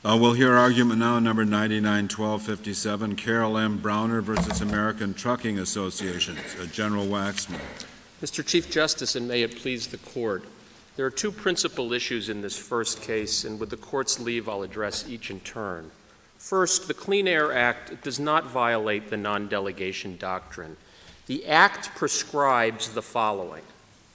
We'll hear argument now, number 99-1257, Carol M. Browner versus American Trucking Associations. General Waxman. Mr. Chief Justice, and may it please the Court, there are two principal issues in this first case, and with the Court's leave, I'll address each in turn. First, the Clean Air Act does not violate the non-delegation doctrine. The Act prescribes the following.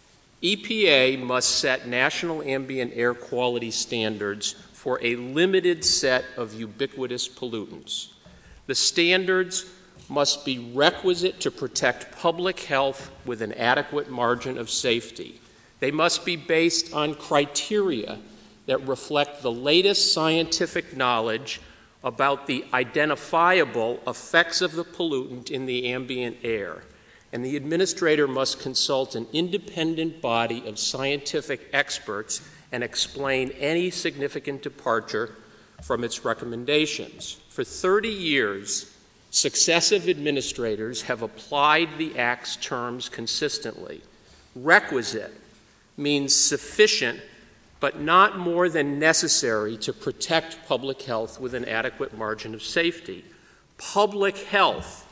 EPA must set national ambient air quality standards for a limited set of ubiquitous pollutants. The standards must be requisite to protect public health with an adequate margin of safety. They must be based on criteria that reflect the latest scientific knowledge about the identifiable effects of the pollutant in the ambient air. And the administrator must consult an independent body of scientific experts and explain any significant departure from its recommendations. For 30 years, successive administrators have applied the Act's terms consistently. Requisite means sufficient but not more than necessary to protect public health with an adequate margin of safety. Public health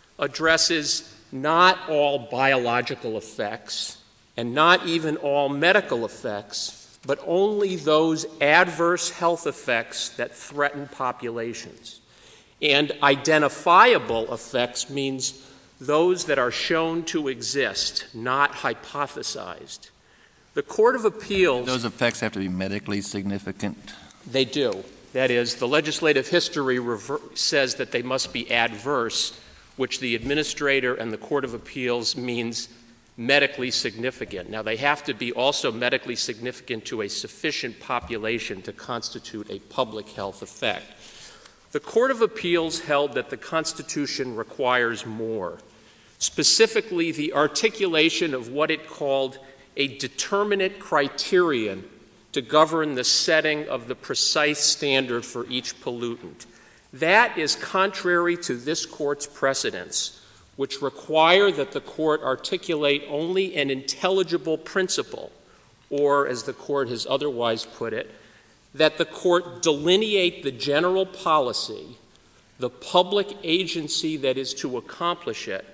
addresses not all biological effects and not even all medical effects, but only those adverse health effects that threaten populations. And identifiable effects means those that are shown to exist, not hypothesized. The Court of Appeals— Those effects have to be medically significant? They do. That is, the legislative history says that they must be adverse, which the administrator and the Court of Appeals means medically significant. Now, they have to be also medically significant to a sufficient population to constitute a public health effect. The Court of Appeals held that the Constitution requires more, specifically the articulation of what it called a determinate criterion to govern the setting of the precise standard for each pollutant. That is contrary to this Court's precedents, which require that the Court articulate only an intelligible principle, or, as the Court has otherwise put it, that the Court delineate the general policy, the public agency that is to accomplish it,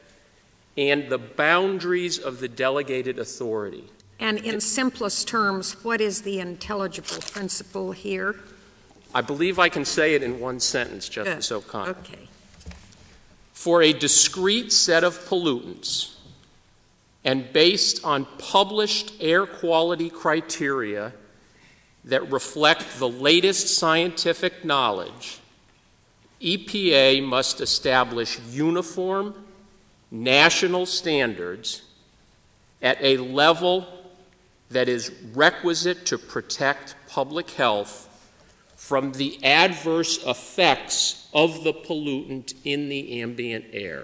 and the boundaries of the delegated authority. And in simplest terms, what is the intelligible principle here? I believe I can say it in one sentence, Justice O'Connor. Okay. For a discrete set of pollutants and based on published air quality criteria that reflect the latest scientific knowledge, EPA must establish uniform national standards at a level that is requisite to protect public health from the adverse effects of the pollutant in the ambient air.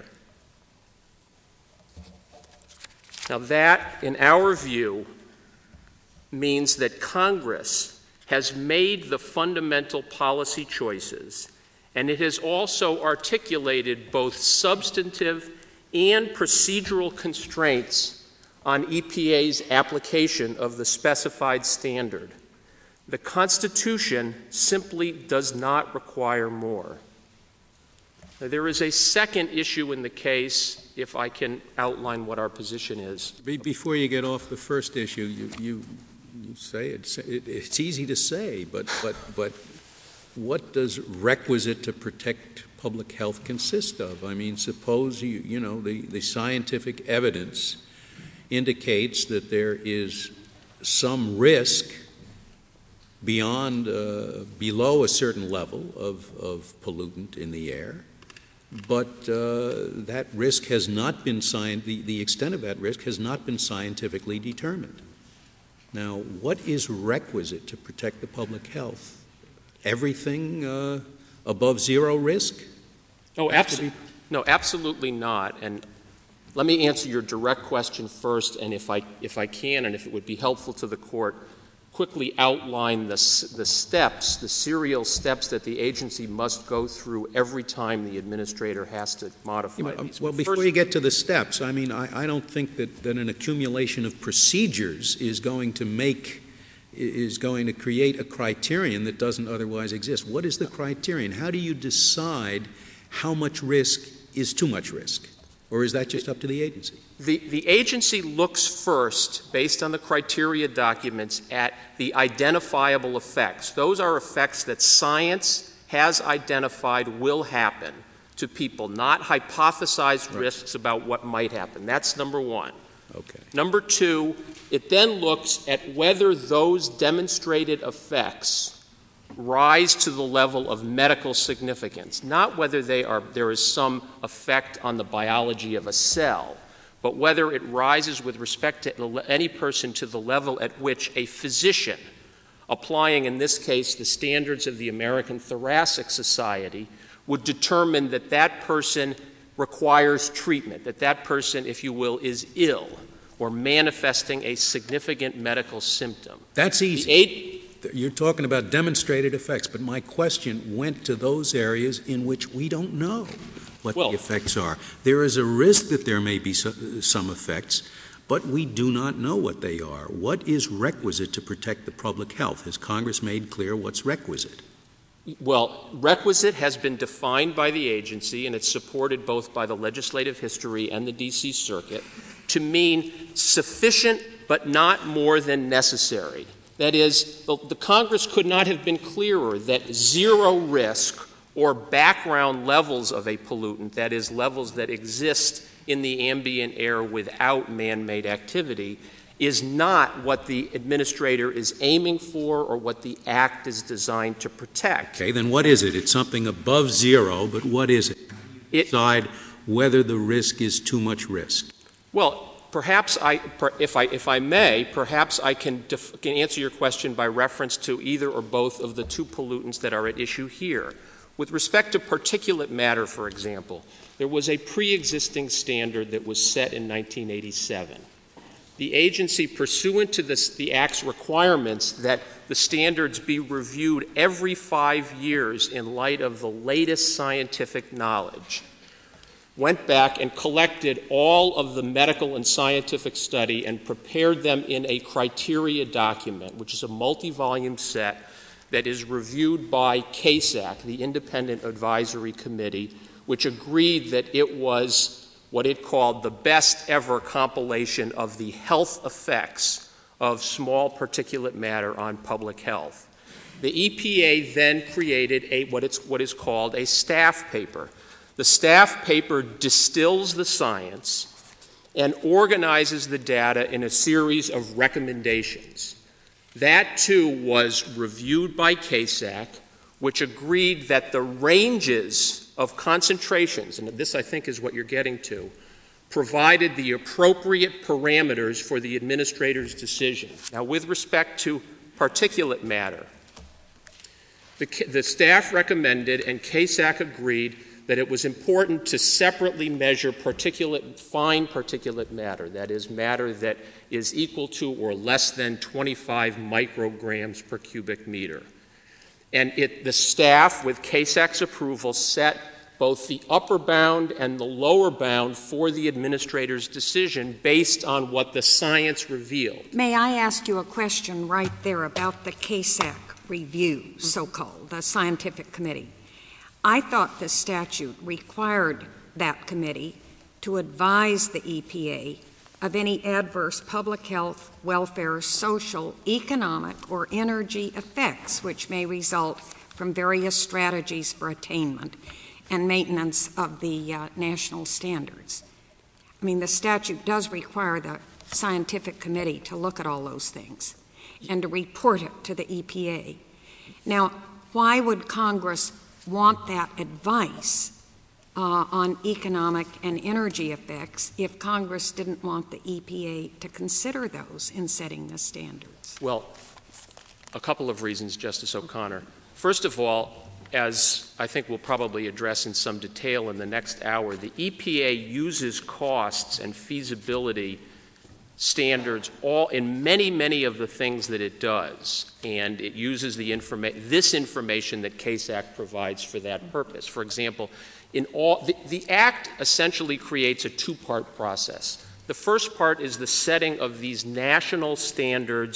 Now that, in our view, means that Congress has made the fundamental policy choices, and it has also articulated both substantive and procedural constraints on EPA's application of the specified standard. The Constitution simply does not require more. Now, there is a second issue in the case, if I can outline what our position is. Before you get off the first issue, you say it's easy to say, but what does requisite to protect public health consist of? I mean, suppose the scientific evidence indicates that there is some risk beyond below a certain level of pollutant in the air, but that risk has not been the extent of that risk has not been scientifically determined. Now, what is requisite to protect the public health? Everything above zero risk? No, absolutely not. And let me answer your direct question first, and if I can, and if it would be helpful to the Court, quickly outline the steps, the serial steps that the agency must go through every time the administrator has to modify these. Well, before you get to the steps, I mean, I don't think that an accumulation of procedures is going to make is going to create a criterion that doesn't otherwise exist. What is the criterion? How do you decide how much risk is too much risk? Or is that just up to the agency? The agency looks first, based on the criteria documents, at the identifiable effects. Those are effects that science has identified will happen to people, not hypothesized risks about what might happen. That's number one. Okay. Number two, it then looks at whether those demonstrated effects rise to the level of medical significance, not whether there is some effect on the biology of a cell, but whether it rises with respect to any person to the level at which a physician, applying in this case the standards of the American Thoracic Society, would determine that that person requires treatment, that that person, if you will, is ill or manifesting a significant medical symptom. That's easy. You're talking about demonstrated effects, but my question went to those areas in which we don't know what the effects are. There is a risk that there may be some effects, but we do not know what they are. What is requisite to protect the public health? Has Congress made clear what's requisite? Well, requisite has been defined by the agency, and it's supported both by the legislative history and the D.C. Circuit, to mean sufficient but not more than necessary. That is, the Congress could not have been clearer that zero risk or background levels of a pollutant, that is, levels that exist in the ambient air without man-made activity, is not what the administrator is aiming for or what the Act is designed to protect. Okay, then what is it? It's something above zero, but what is it? Decide whether the risk is too much risk. Well, perhaps if I may, perhaps I can answer your question by reference to either or both of the two pollutants that are at issue here. With respect to particulate matter, for example, there was a pre-existing standard that was set in 1987. The agency, pursuant to the Act's requirements that the standards be reviewed every 5 years in light of the latest scientific knowledge, went back and collected all of the medical and scientific study and prepared them in a criteria document, which is a multi-volume set that is reviewed by CASAC, the Independent Advisory Committee, which agreed that it was what it called the best ever compilation of the health effects of small particulate matter on public health. The EPA then created what is called a staff paper. The staff paper distills the science and organizes the data in a series of recommendations. That, too, was reviewed by CASAC, which agreed that the ranges of concentrations, and this I think is what you're getting to, provided the appropriate parameters for the administrator's decision. Now, with respect to particulate matter, the staff recommended and CASAC agreed that it was important to separately measure fine particulate matter, that is, matter that is equal to or less than 25 micrograms per cubic meter. And the staff, with CASAC's approval, set both the upper bound and the lower bound for the administrator's decision based on what the science revealed. May I ask you a question right there about the CASAC review, so-called, the scientific committee? I thought the statute required that committee to advise the EPA of any adverse public health, welfare, social, economic, or energy effects which may result from various strategies for attainment and maintenance of the national standards. I mean, the statute does require the scientific committee to look at all those things and to report it to the EPA. Now, why would Congress want that advice on economic and energy effects if Congress didn't want the EPA to consider those in setting the standards? Well, a couple of reasons, Justice O'Connor. First of all, as I think we'll probably address in some detail in the next hour, the EPA uses costs and feasibility standards in many of the things that it does, and it uses this information that CASAC provides for that purpose. For example, the Act essentially creates a two-part process. The first part is the setting of these national standards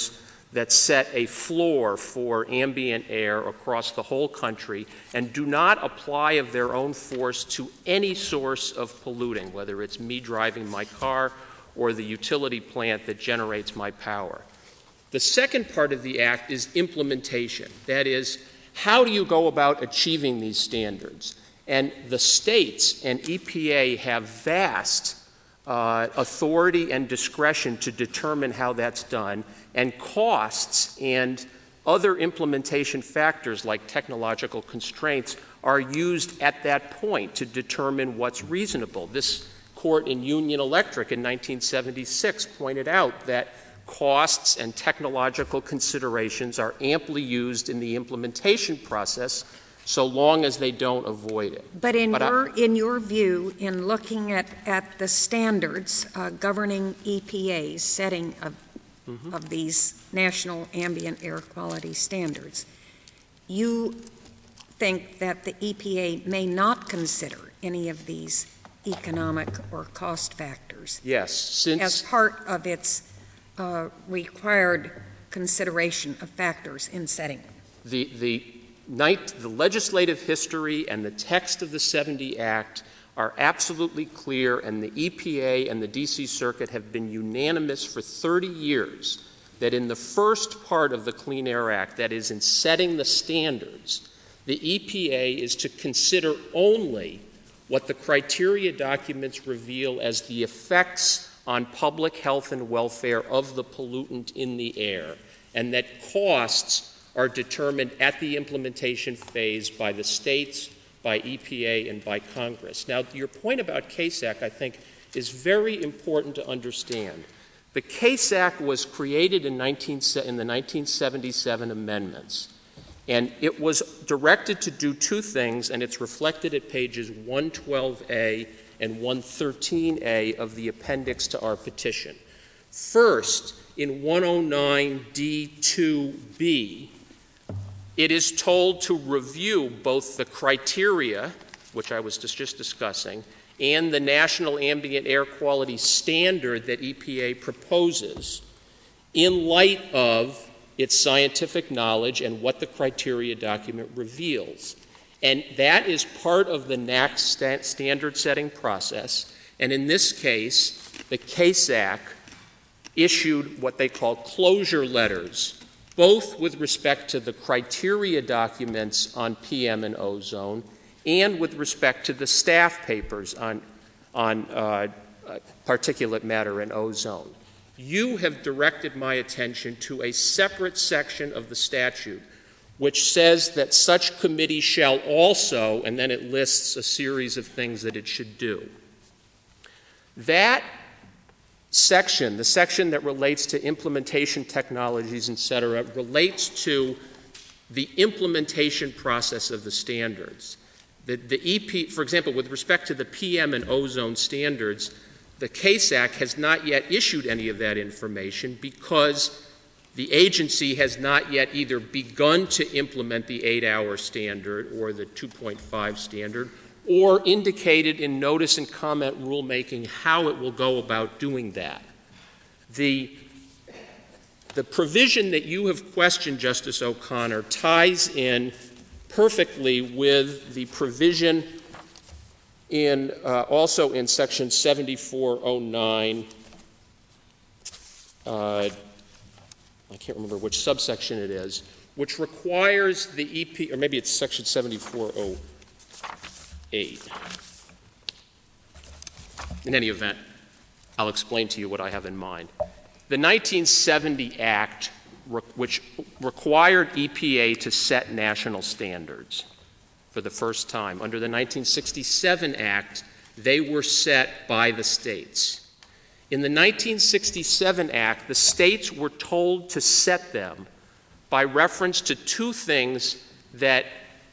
that set a floor for ambient air across the whole country and do not apply of their own force to any source of polluting, whether it's me driving my car or the utility plant that generates my power. The second part of the Act is implementation. That is, how do you go about achieving these standards? And the states and EPA have vast authority and discretion to determine how that's done, and costs and other implementation factors like technological constraints are used at that point to determine what's reasonable. This court in Union Electric in 1976 pointed out that costs and technological considerations are amply used in the implementation process so long as they don't avoid it. But in your view, in looking at the standards governing EPA's setting of these national ambient air quality standards, you think that the EPA may not consider any of these economic or cost factors as part of its required consideration of factors in setting. The legislative history and the text of the 70 Act are absolutely clear, and the EPA and the D.C. Circuit have been unanimous for 30 years that in the first part of the Clean Air Act, that is, in setting the standards, the EPA is to consider only what the criteria documents reveal as the effects on public health and welfare of the pollutant in the air, and that costs are determined at the implementation phase by the states, by EPA, and by Congress. Now, your point about CASAC, I think, is very important to understand. The CASAC was created in the 1977 amendments, and it was directed to do two things, and it's reflected at pages 112A and 113A of the appendix to our petition. First, in 109D2B, it is told to review both the criteria, which I was just discussing, and the National Ambient Air Quality Standard that EPA proposes in light of its scientific knowledge and what the criteria document reveals. And that is part of the NAAQS standard setting process. And in this case, the CASAC issued what they call closure letters, both with respect to the criteria documents on PM and ozone and with respect to the staff papers on particulate matter and ozone. You have directed my attention to a separate section of the statute which says that such committee shall also, and then it lists a series of things that it should do. That section, the section that relates to implementation technologies, et cetera, relates to the implementation process of the standards. The EP, for example, with respect to the PM and ozone standards, the CASAC has not yet issued any of that information because the agency has not yet either begun to implement the 8-hour standard or the 2.5 standard, or indicated in notice and comment rulemaking how it will go about doing that. The provision that you have questioned, Justice O'Connor, ties in perfectly with the provision in also in Section 7409. I can't remember which subsection it is, which requires the EP, or maybe it's Section 7408. In any event, I'll explain to you what I have in mind. The 1970 Act, which required EPA to set national standards for the first time. Under the 1967 Act, they were set by the states. In the 1967 Act, the states were told to set them by reference to two things that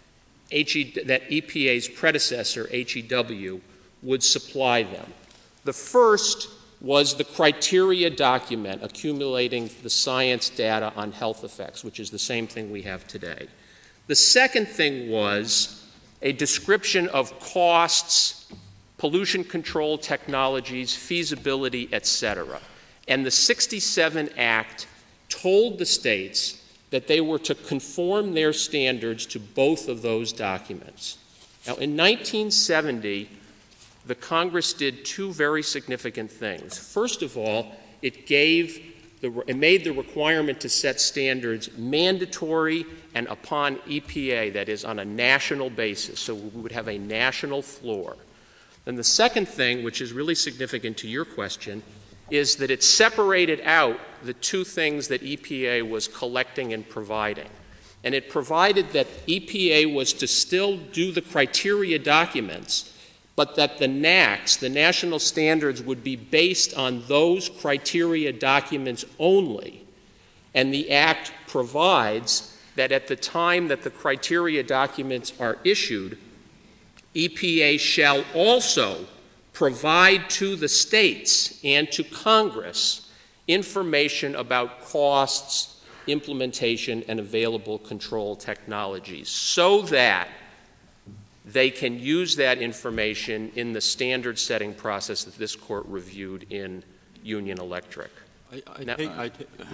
EPA's predecessor, HEW, would supply them. The first was the criteria document accumulating the science data on health effects, which is the same thing we have today. The second thing was a description of costs, pollution control technologies, feasibility, etc. And the 67 Act told the states that they were to conform their standards to both of those documents. Now, in 1970, the Congress did two very significant things. First of all, it made the requirement to set standards mandatory and upon EPA, that is, on a national basis, so we would have a national floor. And the second thing, which is really significant to your question, is that it separated out the two things that EPA was collecting and providing. And it provided that EPA was to still do the criteria documents, but that the NAAQS, the national standards, would be based on those criteria documents only. And the Act provides that at the time that the criteria documents are issued, EPA shall also provide to the states and to Congress information about costs, implementation, and available control technologies so that they can use that information in the standard-setting process that this Court reviewed in Union Electric. Are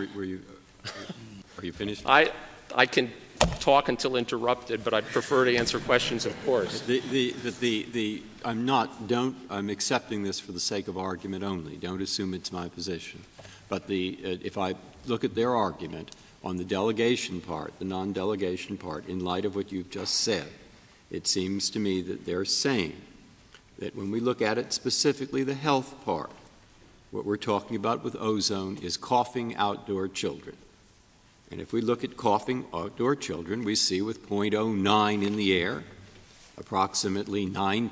you finished? I can talk until interrupted, but I'd prefer to answer questions, of course. I'm accepting this for the sake of argument only. Don't assume it's my position. But if I look at their argument on the delegation part, the non-delegation part, in light of what you've just said, it seems to me that they're saying that when we look at it specifically, the health part, what we're talking about with ozone is coughing outdoor children. And if we look at coughing outdoor children, we see with 0.09 in the air, approximately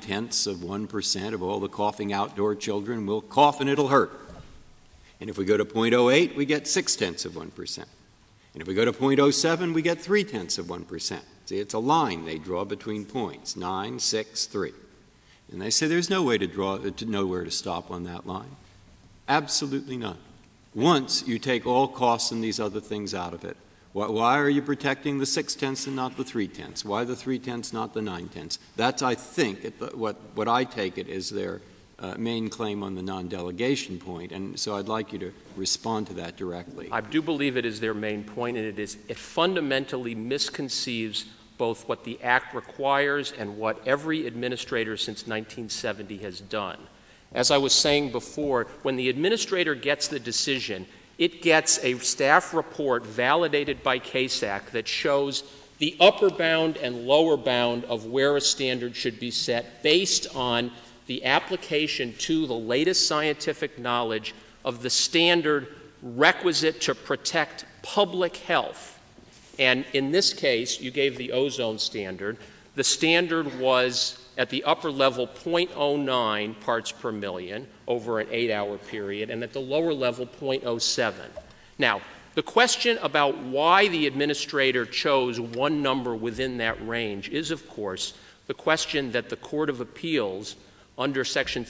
0.9% of all the coughing outdoor children will cough and it'll hurt. And if we go to 0.08, we get 0.6%. And if we go to 0.07, we get 0.3%. See, it's a line they draw between points, 9, 6, 3. And they say there's no way to know where to stop on that line. Absolutely none. Once you take all costs and these other things out of it, why are you protecting the 0.6 and not the 0.3? Why the 0.3, not the 0.9? That's, I think, what I take it is their main claim on the non-delegation point. And so I'd like you to respond to that directly. I do believe it is their main point, and it fundamentally misconceives both what the Act requires and what every administrator since 1970 has done. As I was saying before, when the administrator gets the decision, it gets a staff report validated by CASAC that shows the upper bound and lower bound of where a standard should be set based on the application to the latest scientific knowledge of the standard requisite to protect public health. And in this case, you gave the ozone standard. The standard was at the upper level 0.09 parts per million over an 8-hour period, and at the lower level 0.07. Now, the question about why the administrator chose one number within that range is, of course, the question that the Court of Appeals under Section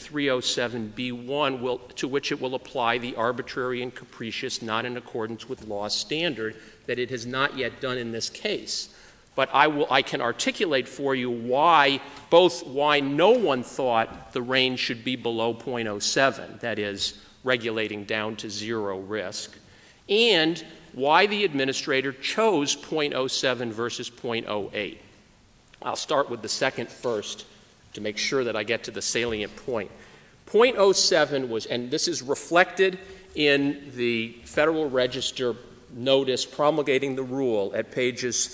307B1 to which it will apply the arbitrary and capricious, not in accordance with law standard that it has not yet done in this case. But I can articulate for you why no one thought the range should be below 0.07, that is, regulating down to zero risk, and why the administrator chose 0.07 versus 0.08. I'll start with the second first to make sure that I get to the salient point. 0.07 was, and this is reflected in the Federal Register notice promulgating the rule at pages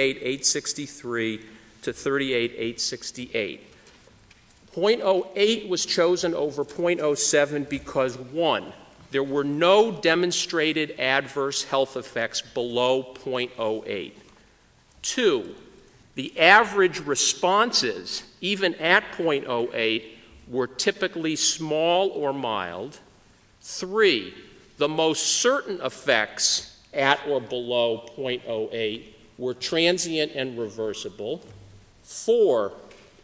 38,863 to 38,868. 0.08 was chosen over 0.07 because, one, there were no demonstrated adverse health effects below 0.08. Two, the average responses, even at 0.08, were typically small or mild. Three, the most certain effects at or below 0.08 were transient and reversible. Four,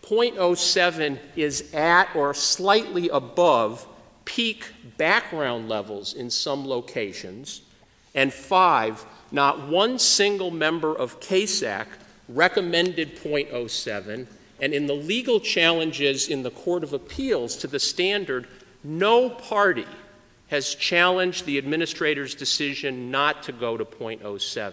0.07 is at or slightly above peak background levels in some locations. And five, not one single member of CASAC recommended 0.07, and in the legal challenges in the Court of Appeals to the standard, no party has challenged the administrator's decision not to go to .07.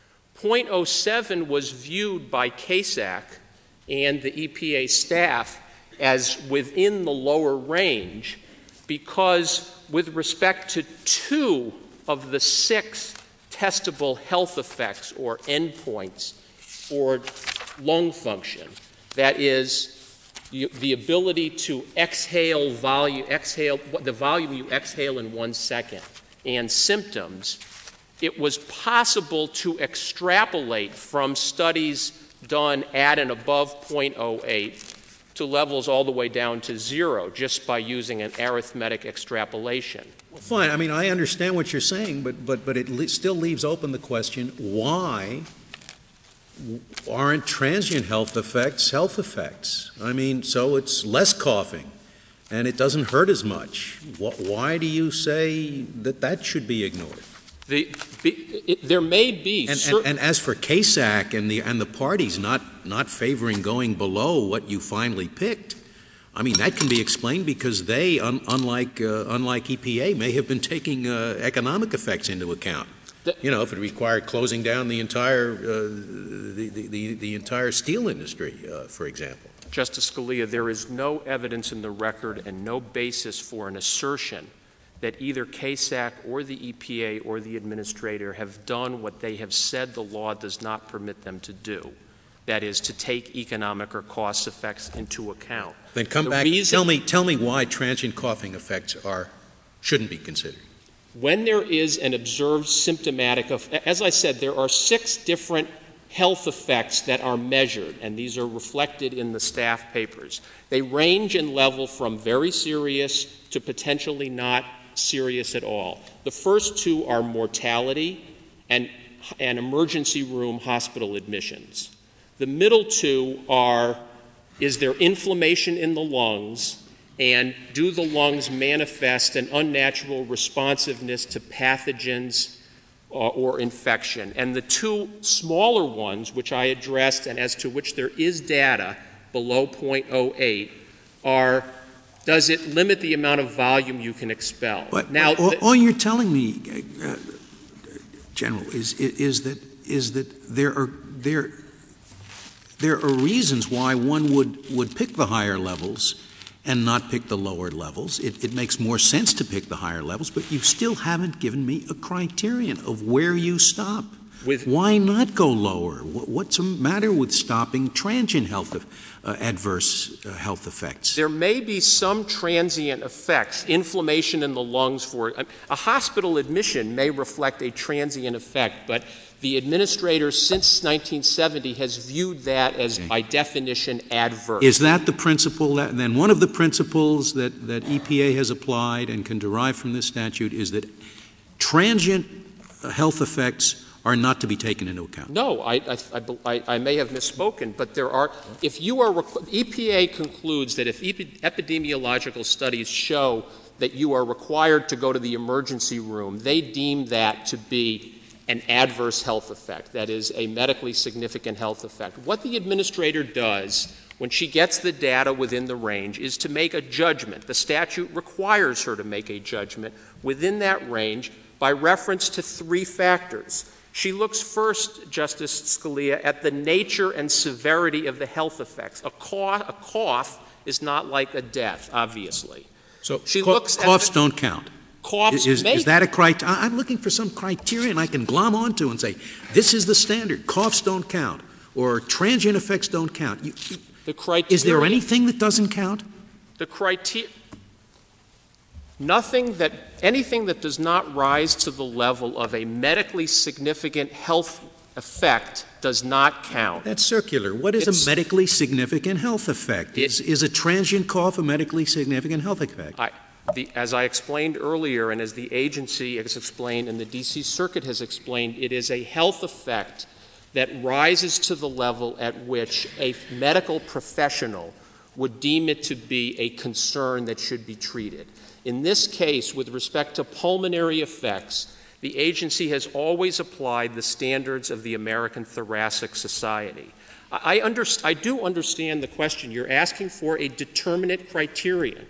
.07 was viewed by CASAC and the EPA staff as within the lower range because with respect to 2 of the 6 testable health effects or endpoints for lung function, that is, the ability to exhale the volume you exhale in 1 second, and symptoms, it was possible to extrapolate from studies done at and above .08 to levels all the way down to 0 just by using an arithmetic extrapolation. Well, fine. I mean, I understand what you're saying, but it still leaves open the question, why aren't transient health effects? I mean, so it's less coughing, and it doesn't hurt as much. Why do you say that should be ignored? There may be and as for CASAC and the parties not favoring going below what you finally picked, I mean, that can be explained because they, unlike EPA, may have been taking economic effects into account. If it required closing down the entire the entire steel industry, for example. Justice Scalia, there is no evidence in the record and no basis for an assertion that either CASAC or the EPA or the administrator have done what they have said the law does not permit them to do. That is, to take economic or cost effects into account. Then come back. Tell me why transient coughing effects shouldn't be considered. When there is an observed symptomatic as I said, there are 6 different health effects that are measured, and these are reflected in the staff papers. They range in level from very serious to potentially not serious at all. The first 2 are mortality and emergency room hospital admissions. The middle 2 are, is there inflammation in the lungs, and do the lungs manifest an unnatural responsiveness to pathogens or infection? And the 2 smaller ones, which I addressed and as to which there is data below .08, are, does it limit the amount of volume you can expel? But now, all you're telling me, General, is that there are reasons why one would pick the higher levels and not pick the lower levels. It makes more sense to pick the higher levels, but you still haven't given me a criterion of where you stop. Why not go lower? What's the matter with stopping transient adverse health effects? There may be some transient effects. Inflammation in the lungs a hospital admission may reflect a transient effect, but the administrator since 1970 has viewed that as, by definition, adverse. Is that the principle? Then one of the principles that EPA has applied and can derive from this statute is that transient health effects are not to be taken into account. No, I may have misspoken, but there are. If you are, EPA concludes that if epidemiological studies show that you are required to go to the emergency room, they deem that to be an adverse health effect, that is, a medically significant health effect. What the administrator does when she gets the data within the range is to make a judgment. The statute requires her to make a judgment within that range by reference to 3 factors. She looks first, Justice Scalia, at the nature and severity of the health effects. A cough is not like a death, obviously. So coughs don't count. Is that a criteria? I'm looking for some criterion I can glom onto and say, this is the standard. Coughs don't count, or transient effects don't count. Is there anything that doesn't count? Anything that does not rise to the level of a medically significant health effect does not count. That's circular. What is a medically significant health effect? Is a transient cough a medically significant health effect? As I explained earlier, and as the agency has explained and the D.C. Circuit has explained, it is a health effect that rises to the level at which a medical professional would deem it to be a concern that should be treated. In this case, with respect to pulmonary effects, the agency has always applied the standards of the American Thoracic Society. I do understand the question. You're asking for a determinate criterion.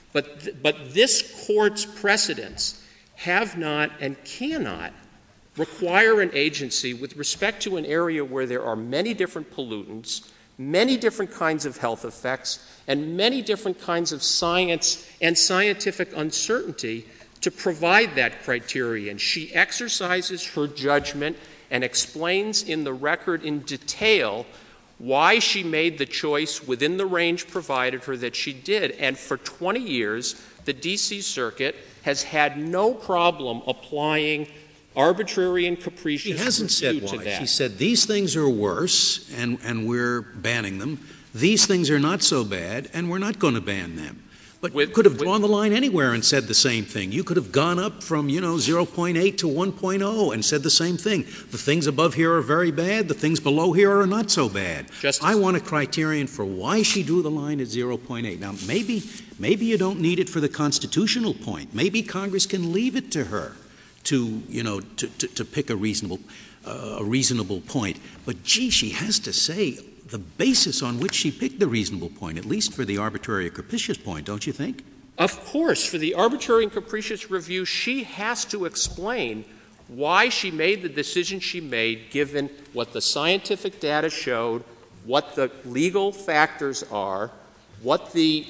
But this Court's precedents have not and cannot require an agency with respect to an area where there are many different pollutants, many different kinds of health effects, and many different kinds of science and scientific uncertainty to provide that criterion. She exercises her judgment and explains in the record in detail why she made the choice within the range provided her that she did. And for 20 years, the D.C. Circuit has had no problem applying arbitrary and capricious She hasn't said review to why. that. She said these things are worse, and we're banning them. These things are not so bad, and we're not going to ban them. But you could have drawn the line anywhere and said the same thing. You could have gone up from, 0.8 to 1.0 and said the same thing. The things above here are very bad. The things below here are not so bad. I want a criterion for why she drew the line at 0.8. Now, maybe you don't need it for the constitutional point. Maybe Congress can leave it to her to pick a reasonable point. But, gee, she has to say the basis on which she picked the reasonable point, at least for the arbitrary or capricious point, don't you think? Of course, for the arbitrary and capricious review, she has to explain why she made the decision she made, given what the scientific data showed, what the legal factors are, what the...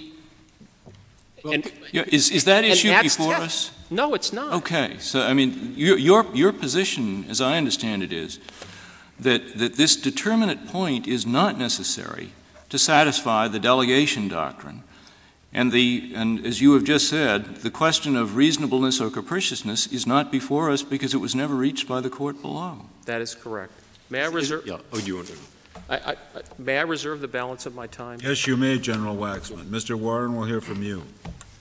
Is that issue before us? No, it's not. Okay. So, I mean, your position, as I understand it, is that this determinate point is not necessary to satisfy the delegation doctrine. And as you have just said, the question of reasonableness or capriciousness is not before us because it was never reached by the court below. That is correct. May I reserve? Yeah. Oh, you want to? May I reserve the balance of my time? Yes, you may, General Waxman. Mr. Warren, we'll hear from you.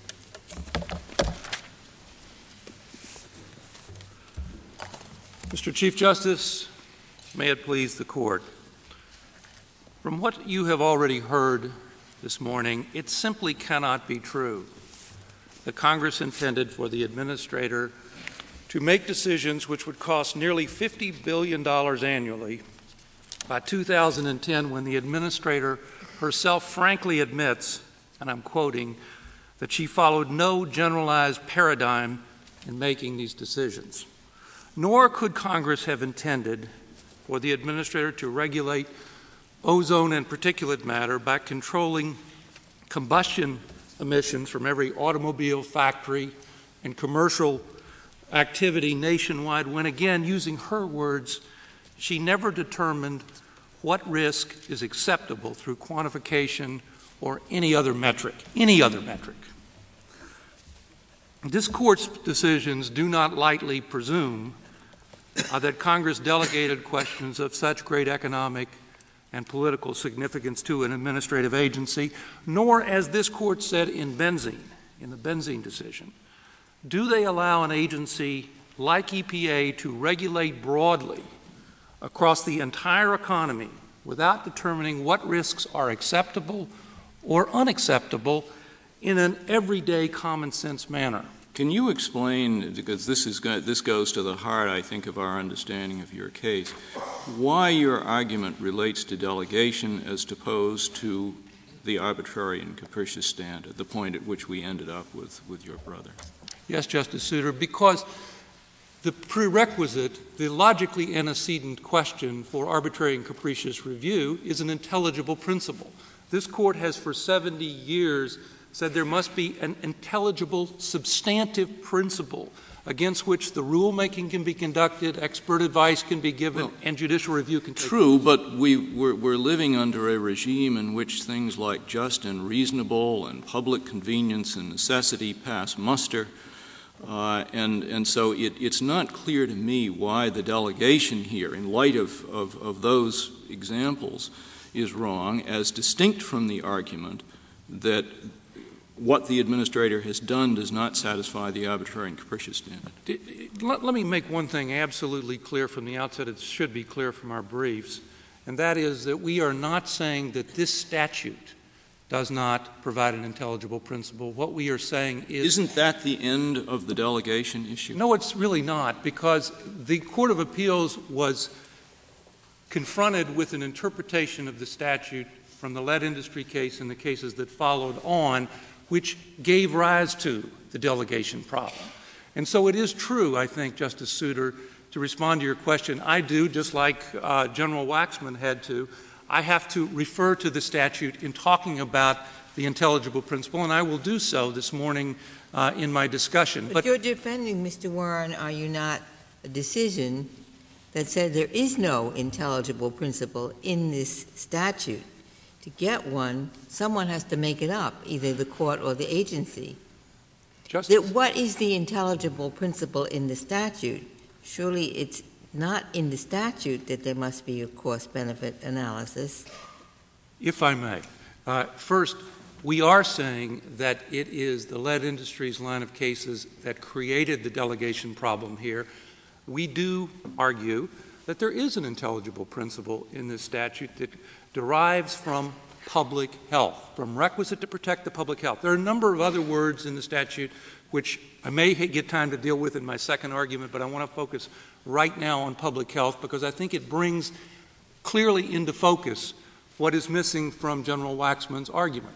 Mr. Chief Justice, may it please the Court. From what you have already heard this morning, it simply cannot be true that Congress intended for the administrator to make decisions which would cost nearly $50 billion annually by 2010, when the administrator herself frankly admits, and I'm quoting, that she followed no generalized paradigm in making these decisions. Nor could Congress have intended for the administrator to regulate ozone and particulate matter by controlling combustion emissions from every automobile, factory, and commercial activity nationwide, when, again, using her words, she never determined what risk is acceptable through quantification or any other metric. This Court's decisions do not lightly presume that Congress delegated questions of such great economic and political significance to an administrative agency, nor, as this Court said in the benzene decision, do they allow an agency like EPA to regulate broadly across the entire economy without determining what risks are acceptable or unacceptable in an everyday common sense manner. Can you explain, because this goes to the heart, I think, of our understanding of your case, why your argument relates to delegation as opposed to the arbitrary and capricious standard, the point at which we ended up with your brother? Yes, Justice Souter, because the prerequisite, the logically antecedent question for arbitrary and capricious review is an intelligible principle. This Court has for 70 years said there must be an intelligible, substantive principle against which the rulemaking can be conducted, expert advice can be given, and judicial review can take place. True, but we're living under a regime in which things like just and reasonable and public convenience and necessity pass muster. And so it's not clear to me why the delegation here, in light of those examples, is wrong, as distinct from the argument that what the administrator has done does not satisfy the arbitrary and capricious standard. Let me make one thing absolutely clear from the outset. It should be clear from our briefs, and that is that we are not saying that this statute does not provide an intelligible principle. What we are saying is... Isn't that the end of the delegation issue? No, it's really not, because the Court of Appeals was confronted with an interpretation of the statute from the lead industry case and the cases that followed on, which gave rise to the delegation problem. And so it is true, I think, Justice Souter, to respond to your question, I do, just like General Waxman had to, I have to refer to the statute in talking about the intelligible principle, and I will do so this morning in my discussion. But you're defending, Mr. Warren, are you not, a decision that said there is no intelligible principle in this statute? To get one, someone has to make it up, either the court or the agency. What is the intelligible principle in the statute? Surely it's not in the statute that there must be a cost-benefit analysis. If I may. First, we are saying that it is the lead industries line of cases that created the delegation problem here. We do argue that there is an intelligible principle in this statute that derives from public health, from requisite to protect the public health. There are a number of other words in the statute which I may get time to deal with in my second argument, but I want to focus right now on public health because I think it brings clearly into focus what is missing from General Waxman's argument.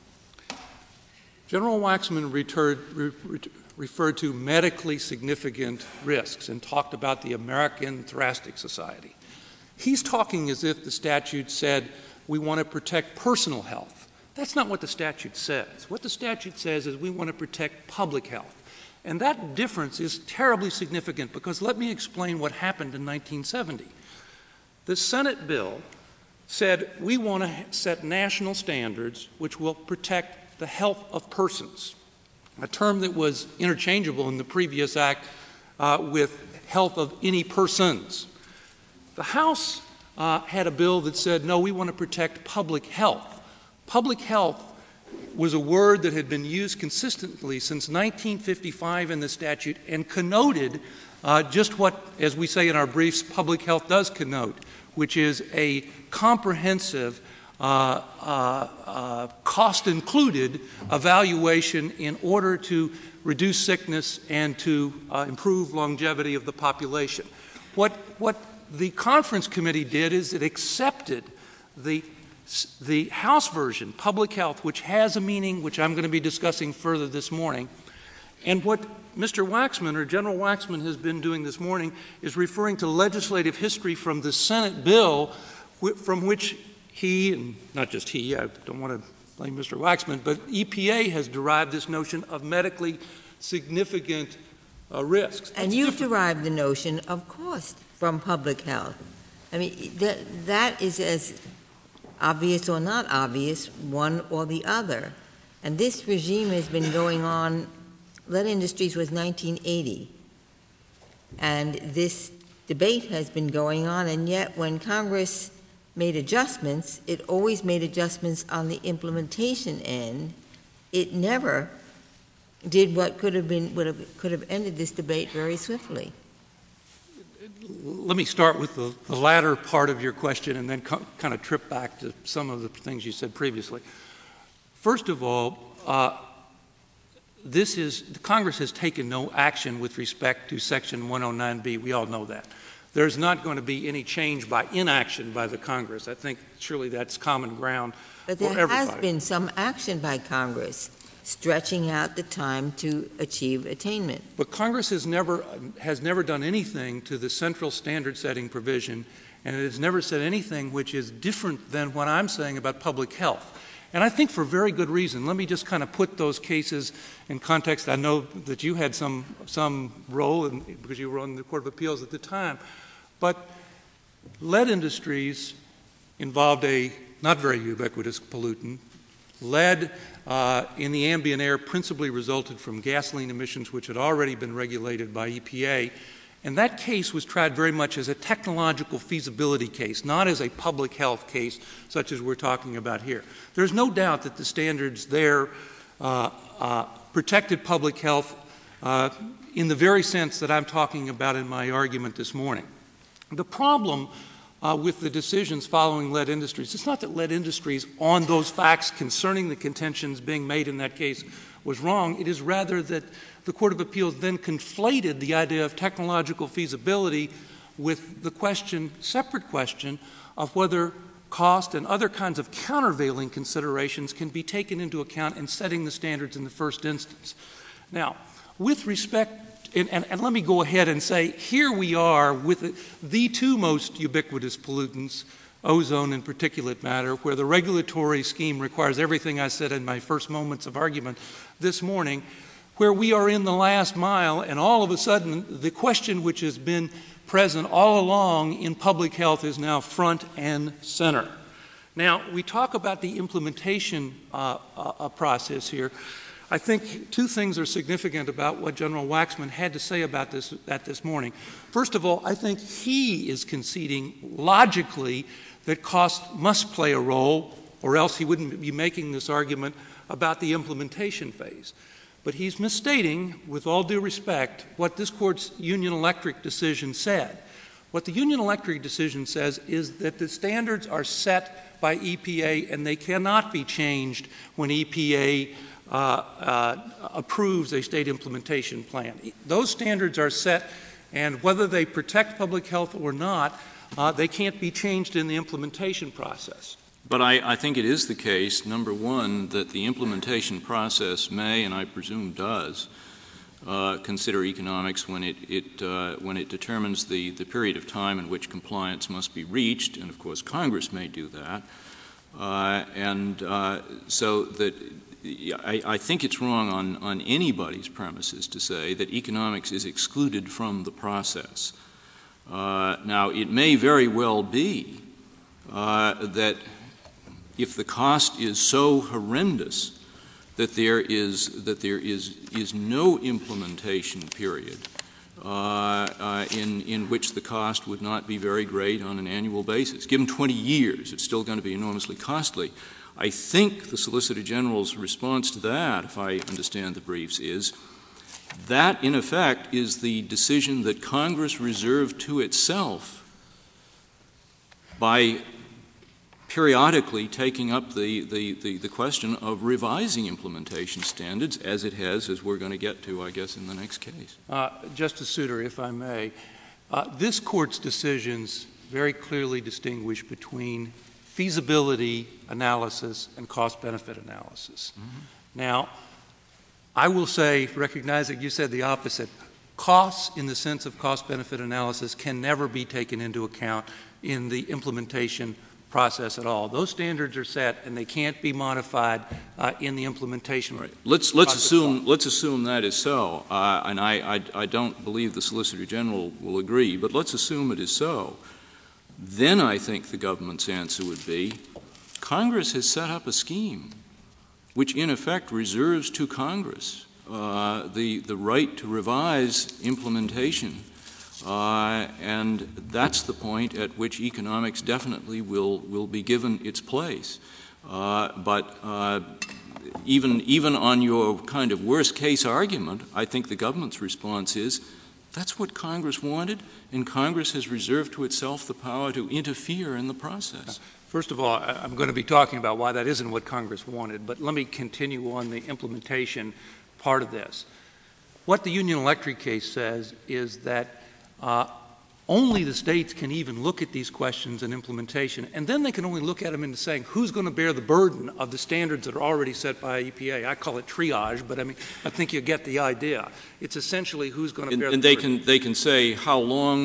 General Waxman referred to medically significant risks and talked about the American Thoracic Society. He's talking as if the statute said we want to protect personal health. That's not what the statute says. What the statute says is we want to protect public health. And that difference is terribly significant because let me explain what happened in 1970. The Senate bill said we want to set national standards which will protect the health of persons, a term that was interchangeable in the previous act with health of any persons. The House had a bill that said, no, we want to protect public health. Public health was a word that had been used consistently since 1955 in the statute and connoted just what, as we say in our briefs, public health does connote, which is a comprehensive, cost-included evaluation in order to reduce sickness and to improve longevity of the population. What the conference committee did is it accepted the House version, public health, which has a meaning, which I'm going to be discussing further this morning. And what Mr. Waxman, or General Waxman, has been doing this morning is referring to legislative history from the Senate bill from which he, and not just he, I don't want to blame Mr. Waxman, but EPA has derived this notion of medically significant risks. And you've derived the notion of cost from public health. I mean, that is as obvious or not obvious, one or the other. And this regime has been going on, lead industries was 1980. And this debate has been going on, and yet when Congress made adjustments, it always made adjustments on the implementation end. It never did what could have ended this debate very swiftly. Let me start with the latter part of your question and then kind of trip back to some of the things you said previously. First of all, Congress has taken no action with respect to Section 109B. We all know that. There's not going to be any change by inaction by the Congress. I think surely that's common ground for everybody. But there has been some action by Congress stretching out the time to achieve attainment. But Congress has never done anything to the central standard setting provision, and it has never said anything which is different than what I'm saying about public health. And I think for very good reason. Let me just kind of put those cases in context. I know that you had some role because you were on the Court of Appeals at the time. But lead industries involved a not very ubiquitous pollutant. Lead in the ambient air principally resulted from gasoline emissions, which had already been regulated by EPA. And that case was tried very much as a technological feasibility case, not as a public health case such as we're talking about here. There's no doubt that the standards there protected public health in the very sense that I'm talking about in my argument this morning. The problem with the decisions following lead industries, it's not that lead industries on those facts concerning the contentions being made in that case was wrong. It is rather that the Court of Appeals then conflated the idea of technological feasibility with the separate question of whether cost, and other kinds of countervailing considerations can be taken into account in setting the standards in the first instance. Now, with respect, and let me go ahead and say, here we are with the two most ubiquitous pollutants, ozone and particulate matter, where the regulatory scheme requires everything I said in my first moments of argument this morning, where we are in the last mile, and all of a sudden the question which has been present all along in public health is now front and center. Now, we talk about the implementation process here. I think two things are significant about what General Waxman had to say about this morning. First of all, I think he is conceding logically that cost must play a role, or else he wouldn't be making this argument about the implementation phase. But he's misstating, with all due respect, what this Court's Union Electric decision said. What the Union Electric decision says is that the standards are set by EPA and they cannot be changed when EPA approves a state implementation plan. Those standards are set, and whether they protect public health or not, they can't be changed in the implementation process. But I think it is the case, number one, that the implementation process may, and I presume does, consider economics when it determines the period of time in which compliance must be reached, and of course Congress may do that. So that I think it's wrong on anybody's premises to say that economics is excluded from the process. Now, it may very well be that if the cost is so horrendous that there is no implementation period in which the cost would not be very great on an annual basis. Given 20 years, it's still going to be enormously costly. I think the Solicitor General's response to that, if I understand the briefs, is that, in effect, is the decision that Congress reserved to itself by periodically taking up the question of revising implementation standards, as it has, as we're going to get to, I guess, in the next case. Justice Souter, if I may, this Court's decisions very clearly distinguish between feasibility analysis and cost-benefit analysis. Mm-hmm. Now, I will say, recognizing you said the opposite, costs in the sense of cost-benefit analysis can never be taken into account in the implementation process at all. Those standards are set and they can't be modified in the implementation. Right. Let's assume that is so, and I don't believe the Solicitor General will agree, but let's assume it is so. Then I think the government's answer would be Congress has set up a scheme which in effect reserves to Congress the right to revise implementation, and that's the point at which economics definitely will be given its place. But even on your kind of worst case argument, I think the government's response is that's what Congress wanted, and Congress has reserved to itself the power to interfere in the process. First of all, I'm going to be talking about why that isn't what Congress wanted, but let me continue on the implementation part of this. What the Union Electric case says is that only the states can even look at these questions in implementation, and then they can only look at them into saying who's going to bear the burden of the standards that are already set by EPA. I call it triage, but I think you get the idea. It's essentially who's going to bear the burden. And they can say how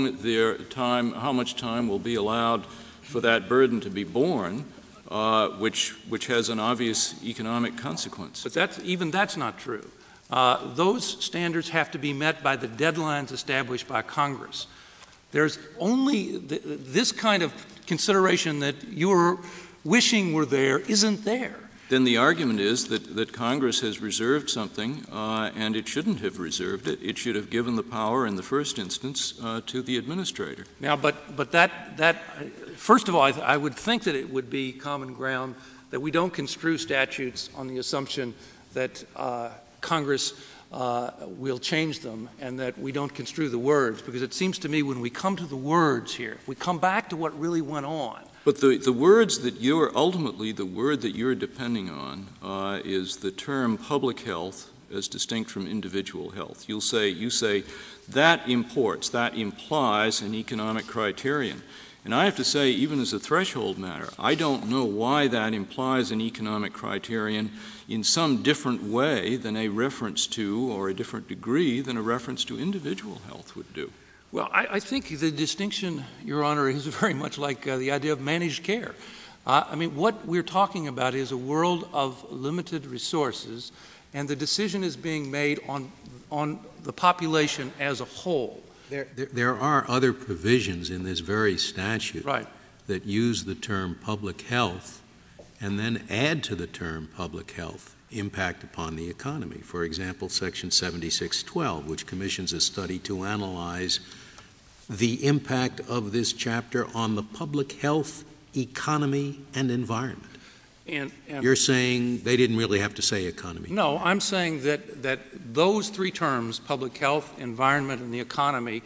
much time will be allowed for that burden to be borne, which has an obvious economic consequence. But that's not true. Those standards have to be met by the deadlines established by Congress. There's only this kind of consideration that you're wishing were there isn't there. Then the argument is that Congress has reserved something, and it shouldn't have reserved it. It should have given the power in the first instance to the administrator. Now, but that first of all, I would think that it would be common ground that we don't construe statutes on the assumption that Congress will change them and that we don't construe the words, because it seems to me when we come to the words here, if we come back to what really went on. But the words that ultimately the word that you're depending on is the term public health as distinct from individual health. You say that implies an economic criterion. And I have to say, even as a threshold matter, I don't know why that implies an economic criterion in some different way than a reference to, or a different degree than a reference to individual health would do. Well, I think the distinction, Your Honor, is very much like the idea of managed care. What we're talking about is a world of limited resources, and the decision is being made on the population as a whole. There are other provisions in this very statute Right. that use the term public health and then add to the term public health impact upon the economy. For example, Section 7612, which commissions a study to analyze the impact of this chapter on the public health, economy, and environment. And You're saying they didn't really have to say economy. No, I'm saying that those three terms, public health, environment, and the economy,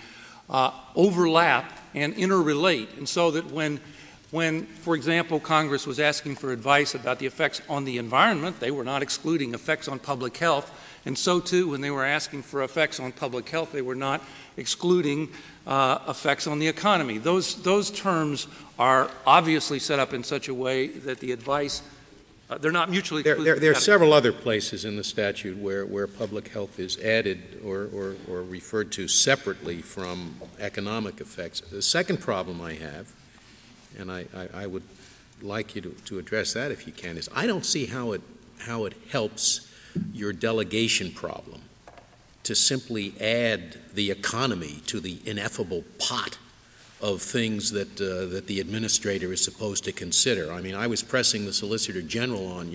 overlap and interrelate. And so that when, for example, Congress was asking for advice about the effects on the environment, they were not excluding effects on public health. And so, too, when they were asking for effects on public health, they were not excluding effects on the economy. Those terms are obviously set up in such a way that the advice they're not mutually exclusive. There are several other places in the statute where public health is added or referred to separately from economic effects. The second problem I have, and I would like you to address that if you can, is I don't see how it helps your delegation problem to simply add the economy to the ineffable pot of things that the administrator is supposed to consider. I mean, I was pressing the Solicitor General on,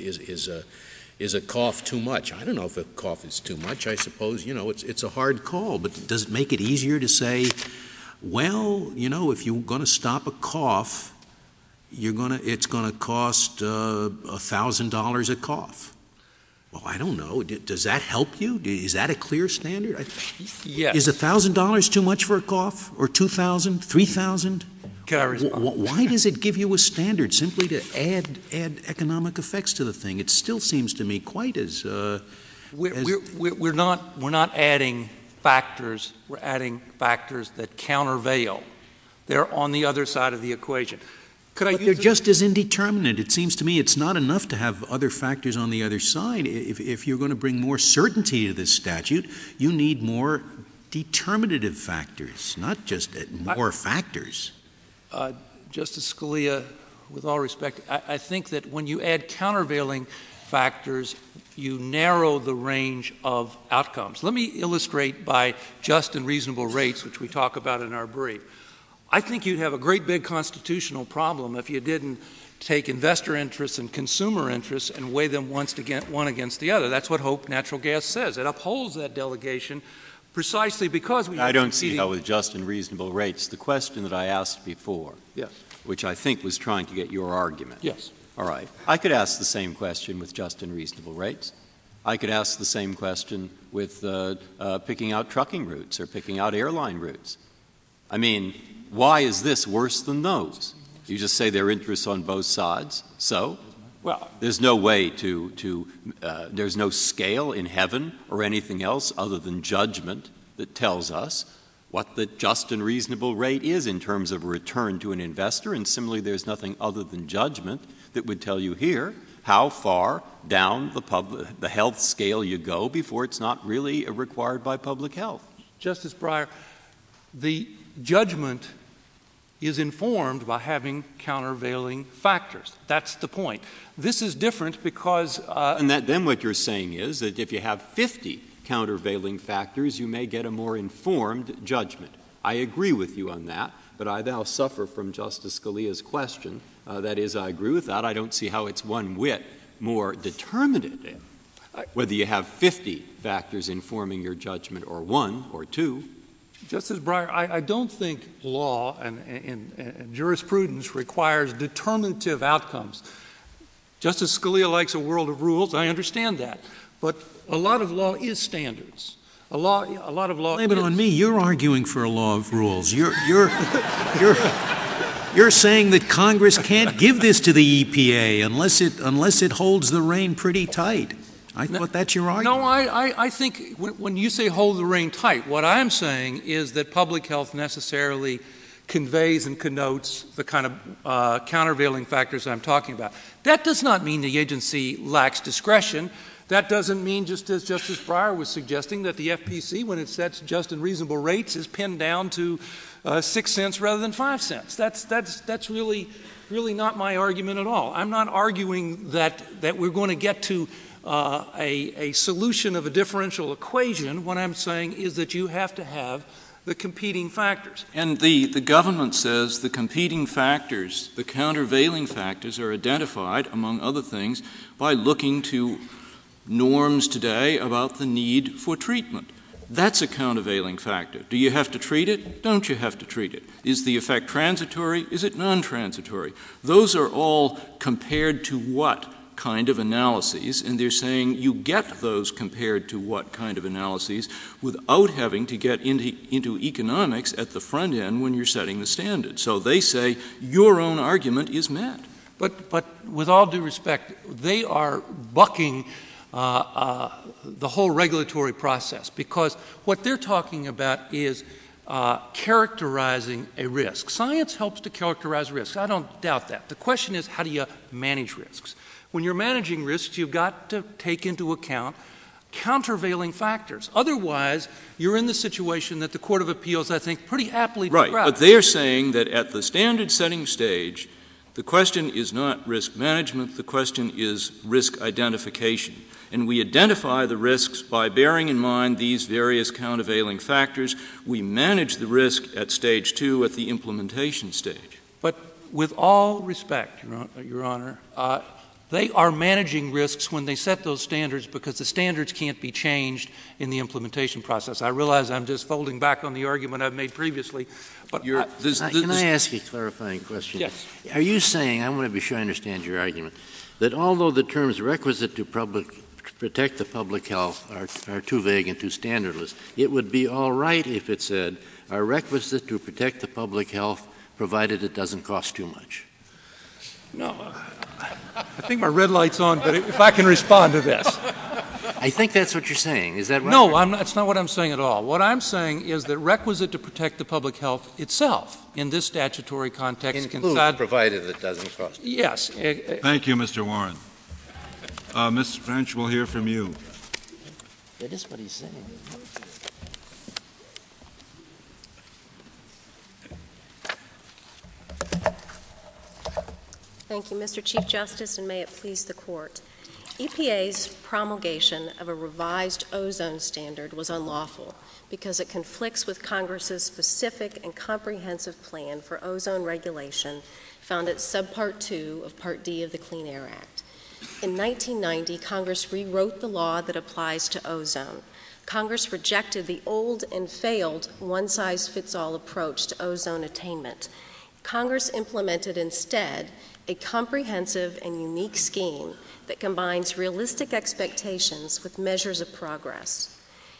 is a cough too much? I don't know if a cough is too much. I suppose, it's a hard call, but does it make it easier to say, well, if you're going to stop a cough, it's going to cost $1,000 a cough? Well, I don't know. Does that help you? Is that a clear standard? Yes. Is $1,000 too much for a cough, or $2,000, $3,000? Can I respond? Why does it give you a standard simply to add economic effects to the thing? It still seems to me quite as. We're not adding factors. We're adding factors that countervail. They're on the other side of the equation. But they're just as indeterminate. It seems to me it's not enough to have other factors on the other side. If you're going to bring more certainty to this statute, you need more determinative factors, not just more factors. Justice Scalia, with all respect, I think that when you add countervailing factors, you narrow the range of outcomes. Let me illustrate by just and reasonable rates, which we talk about in our brief. I think you'd have a great big constitutional problem if you didn't take investor interests and consumer interests and weigh them one against the other. That's what Hope Natural Gas says. It upholds that delegation precisely because we. I don't see how with just and reasonable rates. The question that I asked before, yes, which I think was trying to get your argument. Yes. All right. I could ask the same question with just and reasonable rates. I could ask the same question with picking out trucking routes or picking out airline routes. I mean, why is this worse than those? You just say there are interests on both sides. So? Well, there's no way there's no scale in heaven or anything else other than judgment that tells us what the just and reasonable rate is in terms of a return to an investor. And similarly, there's nothing other than judgment that would tell you here how far down the health scale you go before it's not really required by public health. Justice Breyer, the judgment is informed by having countervailing factors. That's the point. This is different because and then what you're saying is that if you have 50 countervailing factors, you may get a more informed judgment. I agree with you on that, but I now suffer from Justice Scalia's question. That is, I agree with that. I don't see how it's one whit more determinative whether you have 50 factors informing your judgment or one or two. Justice Breyer, I don't think law and jurisprudence requires determinative outcomes. Justice Scalia likes a world of rules. I understand that. But a lot of law is standards. A lot of law. Blame it on me. You're arguing for a law of rules. You're saying that Congress can't give this to the EPA unless it holds the rein pretty tight. I thought that's your argument. No, I think when you say hold the rein tight, what I'm saying is that public health necessarily conveys and connotes the kind of countervailing factors I'm talking about. That does not mean the agency lacks discretion. That doesn't mean, just as Justice Breyer was suggesting, that the FPC, when it sets just and reasonable rates, is pinned down to 6 cents rather than 5 cents. That's really not my argument at all. I'm not arguing that we're going to get to a solution of a differential equation. What I'm saying is that you have to have the competing factors. And the government says the competing factors, the countervailing factors, are identified, among other things, by looking to norms today about the need for treatment. That's a countervailing factor. Do you have to treat it? Don't you have to treat it? Is the effect transitory? Is it non-transitory? Those are all compared to what kind of analyses, and they're saying you get those compared to what kind of analyses without having to get into economics at the front end when you're setting the standard. So they say your own argument is met. But with all due respect, they are bucking the whole regulatory process, because what they're talking about is characterizing a risk. Science helps to characterize risks. I don't doubt that. The question is, how do you manage risks? When you're managing risks, you've got to take into account countervailing factors. Otherwise, you're in the situation that the Court of Appeals, I think, pretty aptly described. Right, but they're saying that at the standard-setting stage, the question is not risk management, the question is risk identification. And we identify the risks by bearing in mind these various countervailing factors. We manage the risk at stage 2 at the implementation stage. But with all respect, Your Honor, they are managing risks when they set those standards, because the standards can't be changed in the implementation process. I realize I'm just folding back on the argument I've made previously. But can I ask you a clarifying question? Yes. Are you saying, I want to be sure I understand your argument, that although the terms requisite to protect the public health are too vague and too standardless, it would be all right if it said, are requisite to protect the public health provided it doesn't cost too much? No. I think my red light's on, but if I can respond to this. I think that's what you're saying. Is that right? No, that's not what I'm saying at all. What I'm saying is that requisite to protect the public health itself in this statutory context provided it doesn't cost. Yes. Thank you, Mr. Warren. Ms. French, we'll hear from you. That is what he's saying. Thank you, Mr. Chief Justice, and may it please the Court. EPA's promulgation of a revised ozone standard was unlawful because it conflicts with Congress's specific and comprehensive plan for ozone regulation found at Subpart 2 of Part D of the Clean Air Act. In 1990, Congress rewrote the law that applies to ozone. Congress rejected the old and failed one-size-fits-all approach to ozone attainment. Congress implemented instead a comprehensive and unique scheme that combines realistic expectations with measures of progress.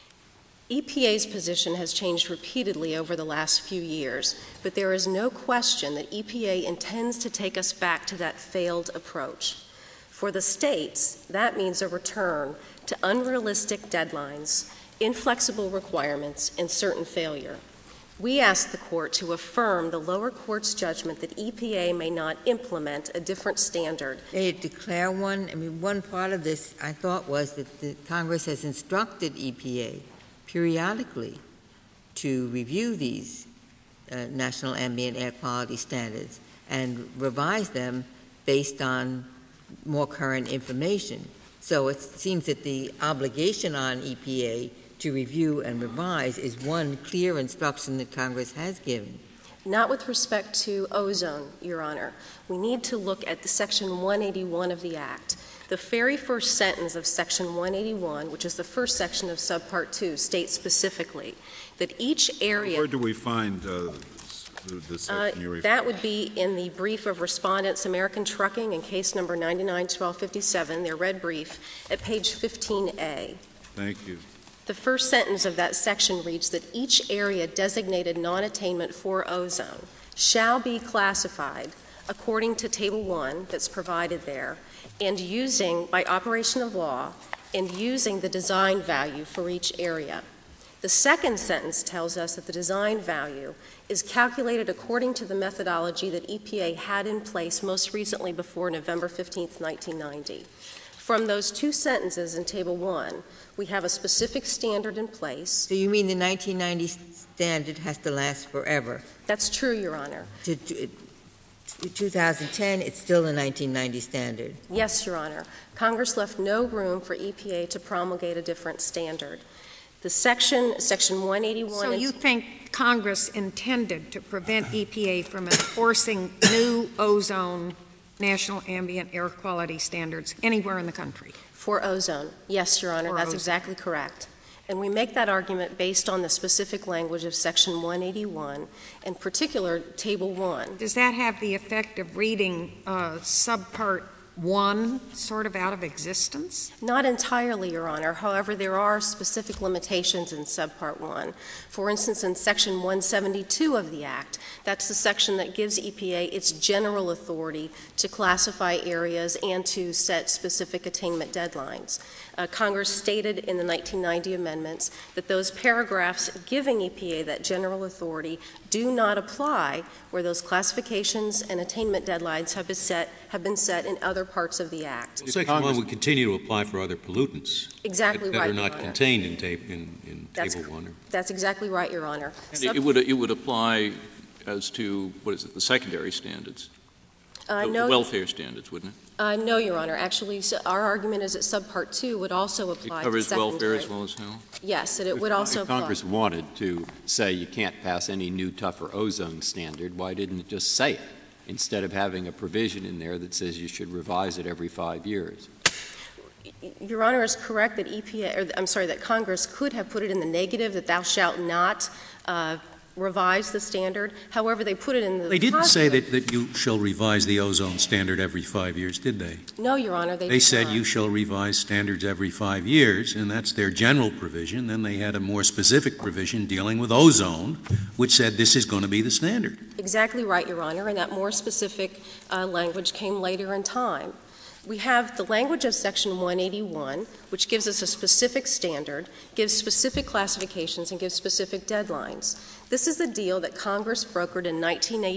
EPA's position has changed repeatedly over the last few years, but there is no question that EPA intends to take us back to that failed approach. For the states, that means a return to unrealistic deadlines, inflexible requirements, and certain failure. We ask the Court to affirm the lower court's judgment that EPA may not implement a different standard. They declare one. I mean, one part of this, I thought, was that the Congress has instructed EPA periodically to review these national ambient air quality standards and revise them based on more current information. So it seems that the obligation on EPA to review and revise is one clear instruction that Congress has given. Not with respect to ozone, Your Honor. We need to look at the Section 181 of the Act. The very first sentence of Section 181, which is the first section of Subpart 2, states specifically that each area— Where do we find the section you refer to? That would be in the brief of Respondents American Trucking in case number 99-1257, their red brief, at page 15A. Thank you. The first sentence of that section reads that each area designated non-attainment for ozone shall be classified according to Table 1 that's provided there, and using, by operation of law, and using the design value for each area. The second sentence tells us that the design value is calculated according to the methodology that EPA had in place most recently before November 15th, 1990. From those two sentences in Table 1, we have a specific standard in place. So you mean the 1990 standard has to last forever? That's true, Your Honor. To 2010, it's still the 1990 standard? Yes, Your Honor. Congress left no room for EPA to promulgate a different standard. The Section 181... So you think Congress intended to prevent EPA from enforcing new ozone national ambient air quality standards anywhere in the country? For ozone. Yes, Your Honor, that's exactly correct. And we make that argument based on the specific language of Section 181, in particular, Table 1. Does that have the effect of reading Subpart 1 sort of out of existence? Not entirely, Your Honor. However, there are specific limitations in Subpart 1. For instance, in Section 172 of the Act, that's the section that gives EPA its general authority to classify areas and to set specific attainment deadlines. Congress stated in the 1990 amendments that those paragraphs giving EPA that general authority do not apply where those classifications and attainment deadlines have been set in other parts of the Act. Section 1 would continue to apply for other pollutants exactly that right, are not Your Honor. contained in Table 1. That's exactly right, Your Honor. It would apply as to, the secondary standards? No, welfare standards, wouldn't it? No, Your Honor. Actually, our argument is that Subpart 2 would also apply It covers to secondary. welfare as well as health? Yes, and it would also If apply. Congress wanted to say you can't pass any new tougher ozone standard, why didn't it just say it instead of having a provision in there that says you should revise it every 5 years? Your Honor is correct that that Congress could have put it in the negative, that thou shalt not revise the standard. However, they put it in the They didn't positive. say that you shall revise the ozone standard every 5 years, did they? No, Your Honor, They did said not. you shall revise standards every 5 years, and that's their general provision. Then they had a more specific provision dealing with ozone, which said this is going to be the standard. Exactly right, Your Honor, and that more specific language came later in time. We have the language of Section 181, which gives us a specific standard, gives specific classifications, and gives specific deadlines. This is the deal that Congress brokered in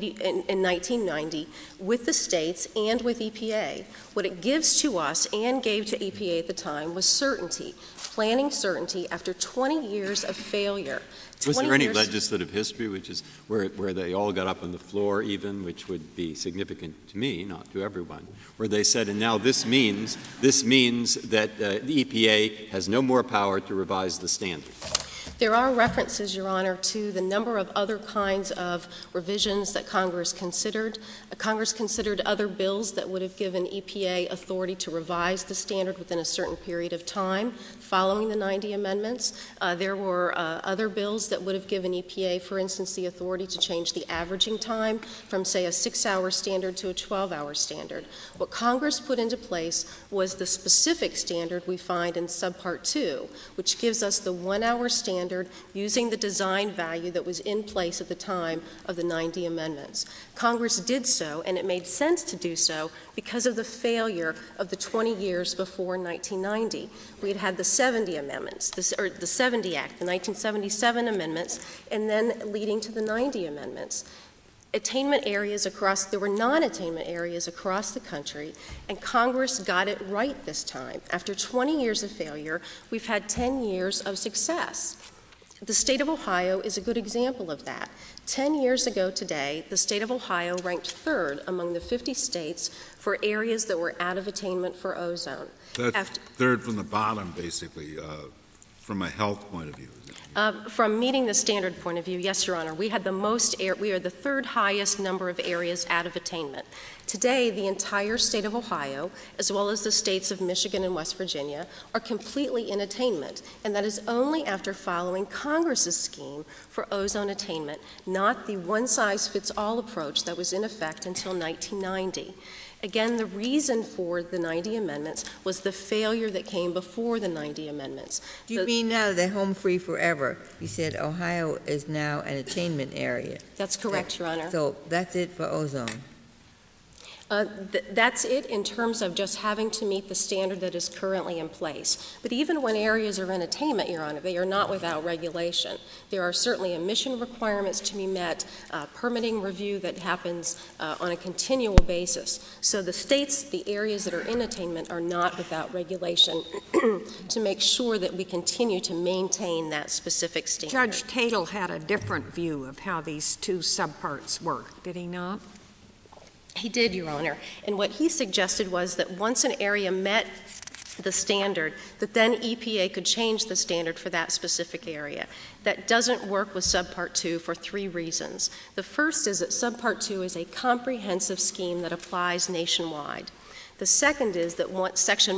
1990 with the states and with EPA. What it gives to us and gave to EPA at the time was certainty, planning certainty after 20 years of failure. Was there any legislative history, which is where they all got up on the floor even, which would be significant to me, not to everyone, where they said, and now this means that the EPA has no more power to revise the standard? There are references, Your Honor, to the number of other kinds of revisions that Congress considered. Congress considered other bills that would have given EPA authority to revise the standard within a certain period of time following the 90 amendments. There were other bills that would have given EPA, for instance, the authority to change the averaging time from, say, a 6-hour standard to a 12-hour standard. What Congress put into place was the specific standard we find in Subpart 2, which gives us the 1-hour standard using the design value that was in place at the time of the 90 amendments. Congress did so, and it made sense to do so because of the failure of the 20 years before 1990. We had had the 70 amendments, the 70 Act, the 1977 amendments, and then leading to the 90 amendments. There were non-attainment areas across the country, and Congress got it right this time. After 20 years of failure, we've had 10 years of success. The state of Ohio is a good example of that. 10 years ago today, the state of Ohio ranked third among the 50 states for areas that were out of attainment for ozone. That's third from the bottom, basically, from a health point of view. From meeting the standard point of view, yes, Your Honor. We are the third highest number of areas out of attainment. Today, the entire state of Ohio, as well as the states of Michigan and West Virginia, are completely in attainment, and that is only after following Congress's scheme for ozone attainment, not the one-size-fits-all approach that was in effect until 1990. Again, the reason for the 90 amendments was the failure that came before the 90 amendments. Do you mean now they're home free forever? You said Ohio is now an attainment area. That's correct, Your Honor. So that's it for ozone? That's it in terms of just having to meet the standard that is currently in place. But even when areas are in attainment, Your Honor, they are not without regulation. There are certainly emission requirements to be met, permitting review that happens on a continual basis. So the states, the areas that are in attainment, are not without regulation to make sure that we continue to maintain that specific standard. Judge Tatel had a different view of how these two subparts work, did he not? He did, Your Honor. And what he suggested was that once an area met the standard, that then EPA could change the standard for that specific area. That doesn't work with Subpart 2 for three reasons. The first is that Subpart 2 is a comprehensive scheme that applies nationwide. The second is that Section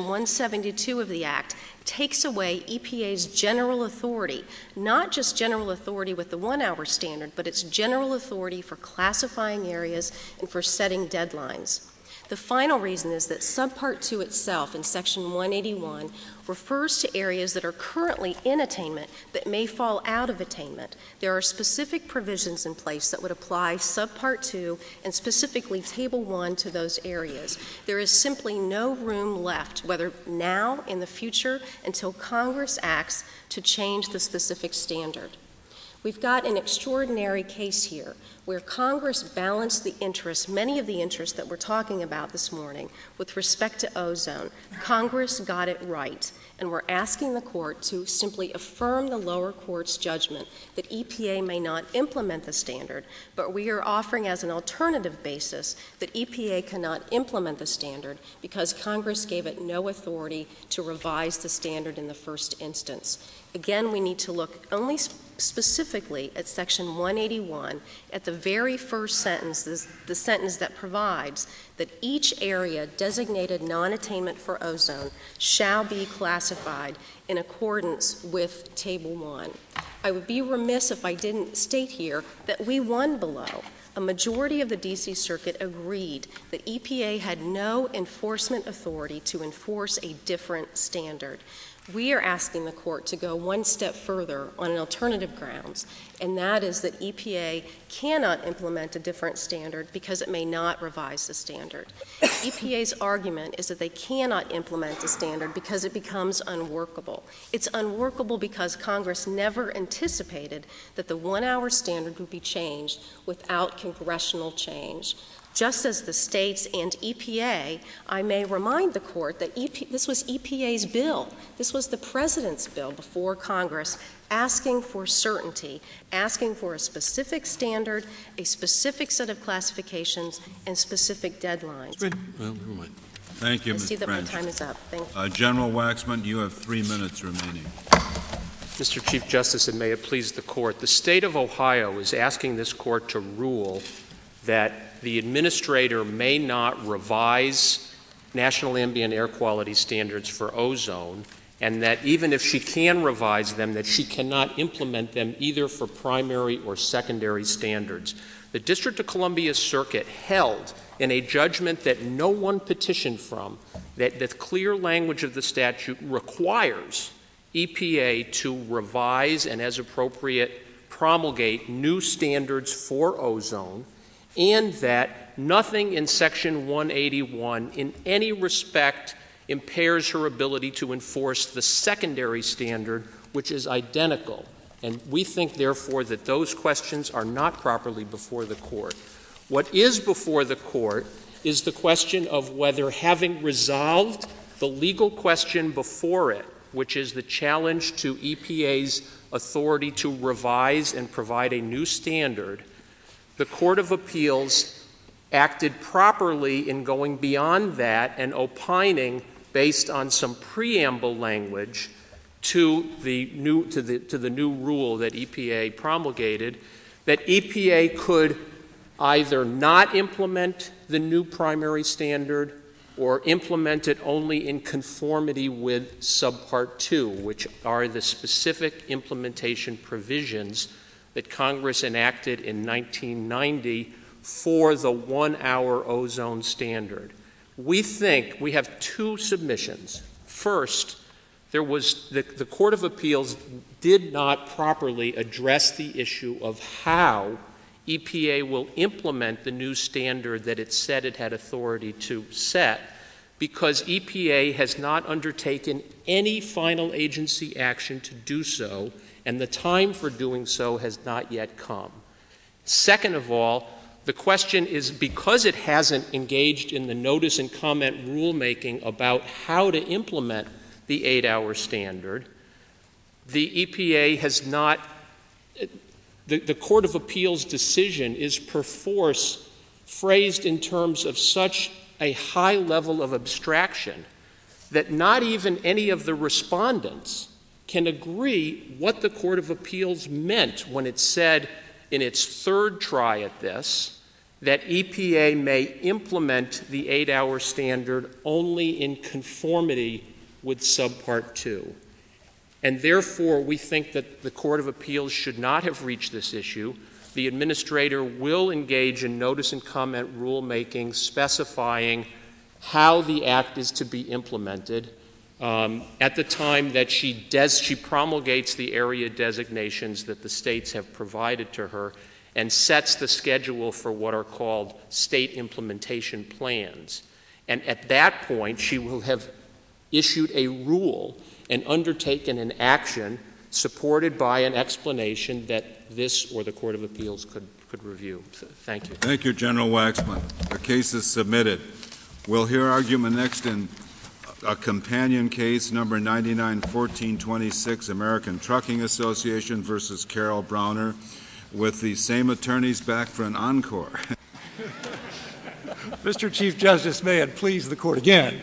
172 of the Act takes away EPA's general authority, not just general authority with the 1 hour standard, but its general authority for classifying areas and for setting deadlines. The final reason is that Subpart 2 itself in Section 181 refers to areas that are currently in attainment that may fall out of attainment. There are specific provisions in place that would apply Subpart 2 and specifically Table 1 to those areas. There is simply no room left, whether now, in the future, until Congress acts to change the specific standard. We've got an extraordinary case here where Congress balanced the interests, many of the interests that we're talking about this morning, with respect to ozone. Congress got it right, and we're asking the court to simply affirm the lower court's judgment that EPA may not implement the standard, but we are offering as an alternative basis that EPA cannot implement the standard because Congress gave it no authority to revise the standard in the first instance. Again, we need to look only specifically at Section 181 at the very first sentence, the sentence that provides that each area designated non-attainment for ozone shall be classified in accordance with Table 1. I would be remiss if I didn't state here that we won below. A majority of the D.C. Circuit agreed that EPA had no enforcement authority to enforce a different standard. We are asking the court to go one step further on an alternative grounds, and that is that EPA cannot implement a different standard because it may not revise the standard. EPA's argument is that they cannot implement the standard because it becomes unworkable. It's unworkable because Congress never anticipated that the 1 hour standard would be changed without congressional change. Just as the states and EPA, I may remind the court that this was EPA's bill. This was the president's bill before Congress, asking for certainty, asking for a specific standard, a specific set of classifications, and specific deadlines. Well, never mind. Thank you, I Ms. see that my French. time is up. Thank you. General Waxman, you have 3 minutes remaining. Mr. Chief Justice, and may it please the court, the state of Ohio is asking this court to rule that the administrator may not revise national ambient air quality standards for ozone, and that even if she can revise them, that she cannot implement them either for primary or secondary standards. The District of Columbia Circuit held in a judgment that no one petitioned from that the clear language of the statute requires EPA to revise and, as appropriate, promulgate new standards for ozone, and that nothing in Section 181 in any respect impairs her ability to enforce the secondary standard, which is identical. And we think, therefore, that those questions are not properly before the court. What is before the court is the question of whether, having resolved the legal question before it, which is the challenge to EPA's authority to revise and provide a new standard, the Court of Appeals acted properly in going beyond that and opining based on some preamble language to the new rule that EPA promulgated, that EPA could either not implement the new primary standard or implement it only in conformity with Subpart 2, which are the specific implementation provisions that Congress enacted in 1990 for the 1 hour ozone standard. We think we have two submissions. First, there was the Court of Appeals did not properly address the issue of how EPA will implement the new standard that it said it had authority to set, because EPA has not undertaken any final agency action to do so, and the time for doing so has not yet come. Second of all, the question is, because it hasn't engaged in the notice and comment rulemaking about how to implement the 8-hour standard, the EPA has not, the Court of Appeals decision is perforce phrased in terms of such a high level of abstraction that not even any of the respondents can agree what the Court of Appeals meant when it said in its third try at this that EPA may implement the 8-hour standard only in conformity with Subpart 2. And therefore, we think that the Court of Appeals should not have reached this issue. The administrator will engage in notice and comment rulemaking specifying how the act is to be implemented at the time that she promulgates the area designations that the states have provided to her and sets the schedule for what are called state implementation plans. And at that point, she will have issued a rule and undertaken an action supported by an explanation that this or the Court of Appeals could review. So, thank you. Thank you, General Waxman. The case is submitted. We'll hear argument next in a companion case, number 99-1426, American Trucking Association versus Carol Browner, with the same attorneys back for an encore. Mr. Chief Justice, may it please the Court again.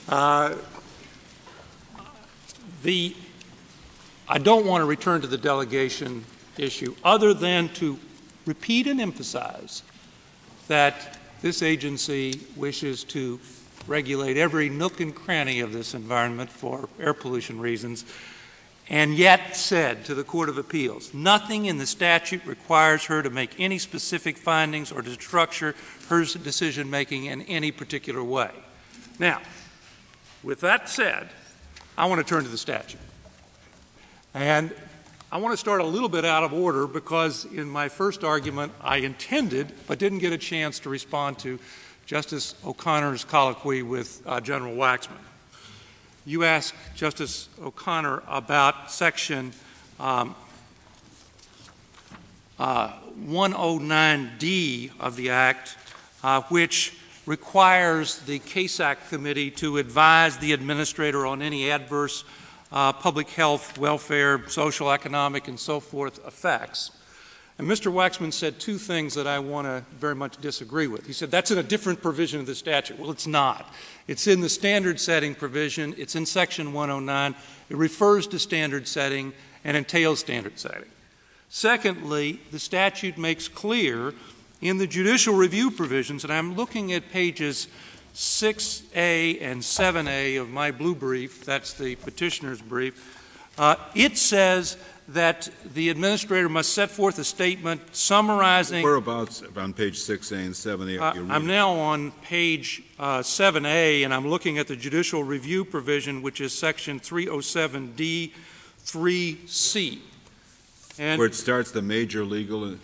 I don't want to return to the delegation issue other than to repeat and emphasize that this agency wishes to regulate every nook and cranny of this environment for air pollution reasons, and yet said to the Court of Appeals, nothing in the statute requires her to make any specific findings or to structure her decision-making in any particular way. Now, with that said, I want to turn to the statute. And I want to start a little bit out of order because in my first argument I intended but didn't get a chance to respond to Justice O'Connor's colloquy with General Waxman. You asked Justice O'Connor about Section 109D of the Act, which requires the CASAC committee to advise the administrator on any adverse public health, welfare, social, economic, and so forth effects. And Mr. Waxman said two things that I want to very much disagree with. He said that's in a different provision of the statute. Well, it's not. It's in the standard setting provision. It's in Section 109. It refers to standard setting and entails standard setting. Secondly, the statute makes clear in the judicial review provisions, and I'm looking at pages 6A and 7A of my blue brief, that's the petitioner's brief, it says that the administrator must set forth a statement summarizing... Whereabouts on page 6A and 7A? I'm now on page 7A, and I'm looking at the judicial review provision, which is Section 307D3C. And where it starts the major legal...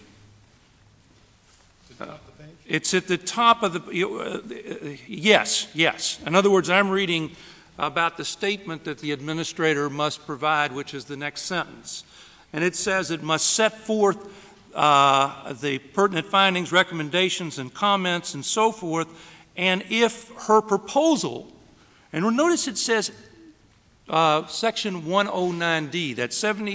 It's at the top of the... yes. In other words, I'm reading about the statement that the administrator must provide, which is the next sentence. And it says it must set forth the pertinent findings, recommendations, and comments, and so forth, and if her proposal, and notice it says Section 109D, that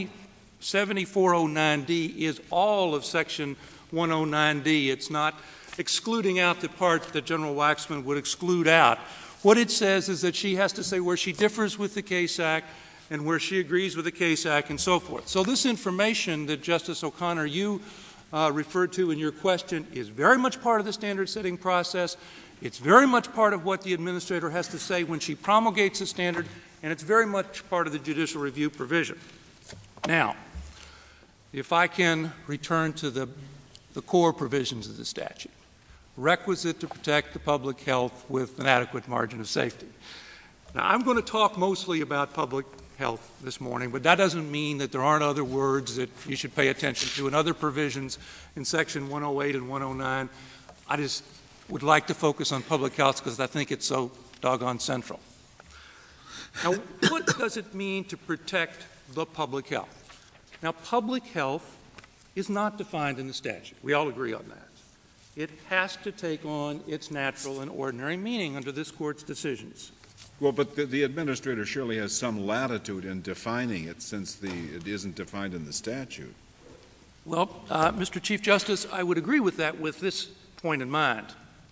7409D is all of Section 109D. It's not excluding out the part that General Waxman would exclude out. What it says is that she has to say where she differs with the CASAC and where she agrees with the CASAC and so forth. So this information that Justice O'Connor, you referred to in your question is very much part of the standard setting process. It's very much part of what the administrator has to say when she promulgates the standard, and it's very much part of the judicial review provision. Now, if I can return to the core provisions of the statute. Requisite to protect the public health with an adequate margin of safety. Now, I'm going to talk mostly about public health this morning, but that doesn't mean that there aren't other words that you should pay attention to and other provisions in Section 108 and 109. I just would like to focus on public health because I think it's so doggone central. Now, what does it mean to protect the public health? Now, public health is not defined in the statute. We all agree on that. It has to take on its natural and ordinary meaning under this Court's decisions. Well, but the administrator surely has some latitude in defining it since it isn't defined in the statute. Well, Mr. Chief Justice, I would agree with that with this point in mind.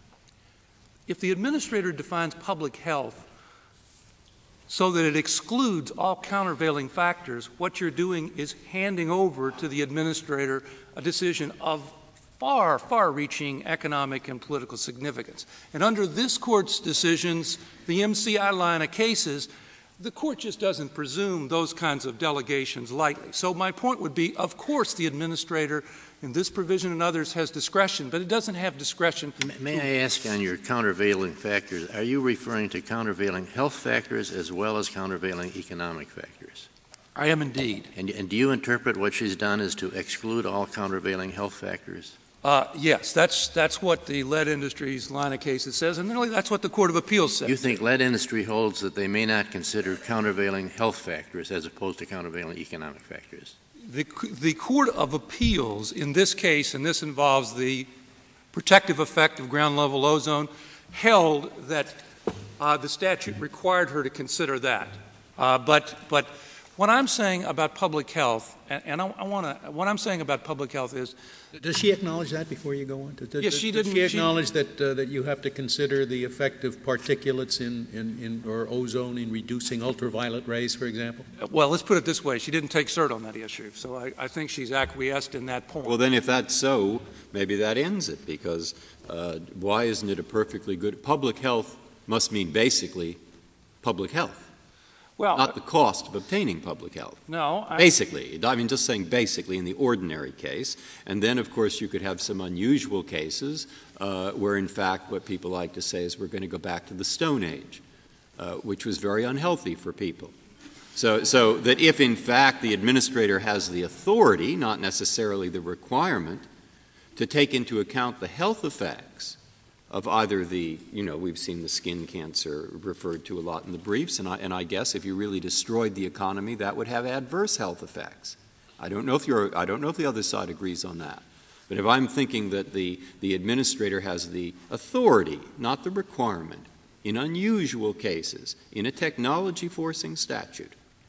If the administrator defines public health so that it excludes all countervailing factors, what you're doing is handing over to the administrator a decision of far, far-reaching economic and political significance. And under this Court's decisions, the MCI line of cases, the Court just doesn't presume those kinds of delegations lightly. So my point would be, of course, the administrator in this provision and others has discretion, but it doesn't have discretion. May I ask on your countervailing factors, are you referring to countervailing health factors as well as countervailing economic factors? I am indeed. And do you interpret what she's done as to exclude all countervailing health factors? Yes, that's what the lead industries line of cases says, and really that's what the Court of Appeals says. You think lead industry holds that they may not consider countervailing health factors as opposed to countervailing economic factors? The Court of Appeals in this case, and this involves the protective effect of ground-level ozone, held that the statute required her to consider that. But what I'm saying about public health, what I'm saying about public health is. Does she acknowledge that before you go on? Yes, she didn't. Does she acknowledge that you have to consider the effect of particulates or ozone in reducing ultraviolet rays, for example? Well, let's put it this way. She didn't take cert on that issue, so I think she's acquiesced in that point. Well, then if that's so, maybe that ends it, because why isn't it a perfectly good — public health must mean basically public health. Well, not the cost of obtaining public health. No. Basically. I mean, just saying basically in the ordinary case. And then, of course, you could have some unusual cases where, in fact, what people like to say is we're going to go back to the Stone Age, which was very unhealthy for people. So that if, in fact, the administrator has the authority, not necessarily the requirement, to take into account the health effects of either we've seen the skin cancer referred to a lot in the briefs, and I guess if you really destroyed the economy, that would have adverse health effects. I don't know if the other side agrees on that. But if I'm thinking that the administrator has the authority, not the requirement, in unusual cases, in a technology-forcing statute,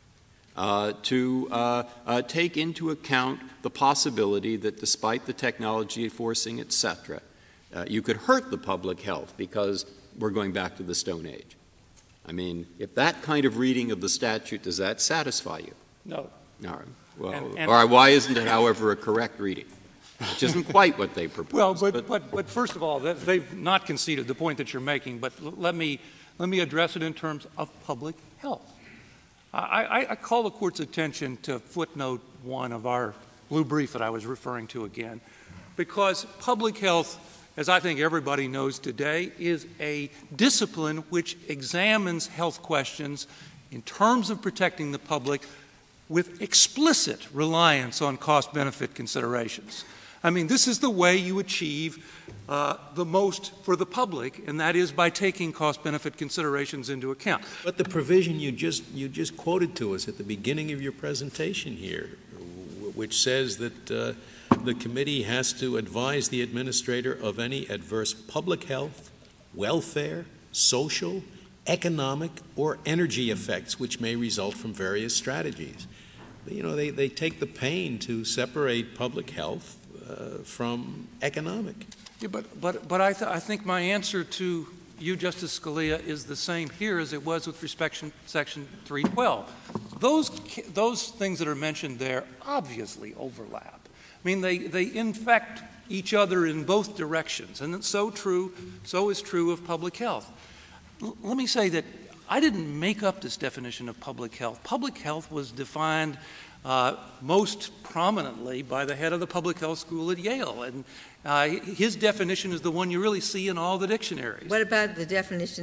to take into account the possibility that despite the technology forcing, etc., you could hurt the public health because we're going back to the Stone Age. I mean, if that kind of reading of the statute, does that satisfy you? No. All right. Well, all right. Why isn't it, however, a correct reading? Which isn't quite what they propose. Well, but first of all, they've not conceded the point that you're making, but let me address it in terms of public health. I call the Court's attention to footnote 1 of our blue brief that I was referring to again, because public health, as I think everybody knows today, is a discipline which examines health questions in terms of protecting the public with explicit reliance on cost-benefit considerations. I mean, this is the way you achieve the most for the public, and that is by taking cost-benefit considerations into account. But the provision you just quoted to us at the beginning of your presentation here, which says that the committee has to advise the administrator of any adverse public health, welfare, social, economic, or energy effects which may result from various strategies. You know, they take the pain to separate public health from economic. Yeah, but I think my answer to you, Justice Scalia, is the same here as it was with respect to Section 312. Those things that are mentioned there obviously overlap. I mean, they infect each other in both directions, and it's so is true of public health. Let me say that I didn't make up this definition of public health. Public health was defined most prominently by the head of the public health school at Yale, and his definition is the one you really see in all the dictionaries. What about the definition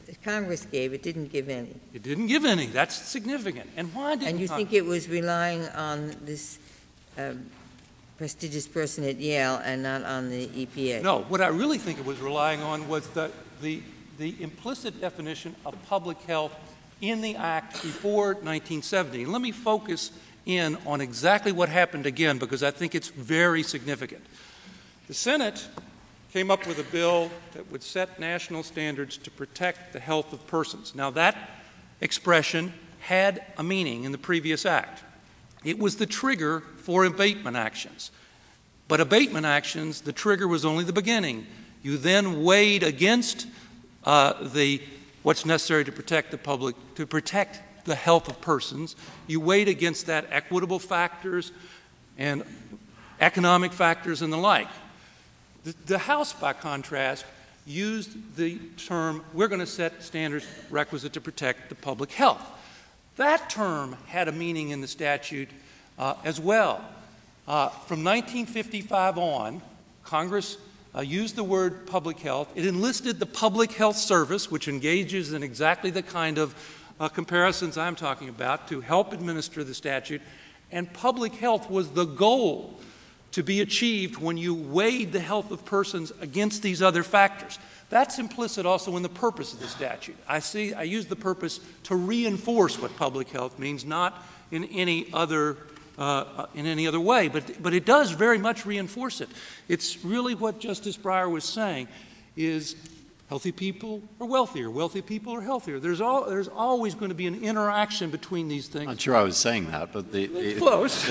Congress gave, it didn't give any. It didn't give any. That's significant. And why didn't And you Congress? think it was relying on this prestigious person at Yale and not on the EPA? No, what I really think it was relying on was the implicit definition of public health in the Act before 1970. And let me focus in on exactly what happened again, because I think it's very significant. The Senate came up with a bill that would set national standards to protect the health of persons. Now, that expression had a meaning in the previous Act. It was the trigger for abatement actions. But abatement actions, the trigger was only the beginning. You then weighed against what's necessary to protect the public, to protect the health of persons. You weighed against that equitable factors and economic factors and the like. The House, by contrast, used the term, we're going to set standards requisite to protect the public health. That term had a meaning in the statute as well. From 1955 on, Congress used the word public health. It enlisted the Public Health Service, which engages in exactly the kind of comparisons I'm talking about, to help administer the statute. And public health was the goal to be achieved when you weighed the health of persons against these other factors. That's implicit also in the purpose of the statute. I use the purpose to reinforce what public health means, not in any other way, but it does very much reinforce it. It's really what Justice Breyer was saying is healthy people are wealthy people are healthier. There's always going to be an interaction between these things. I'm sure I was saying that, but Close.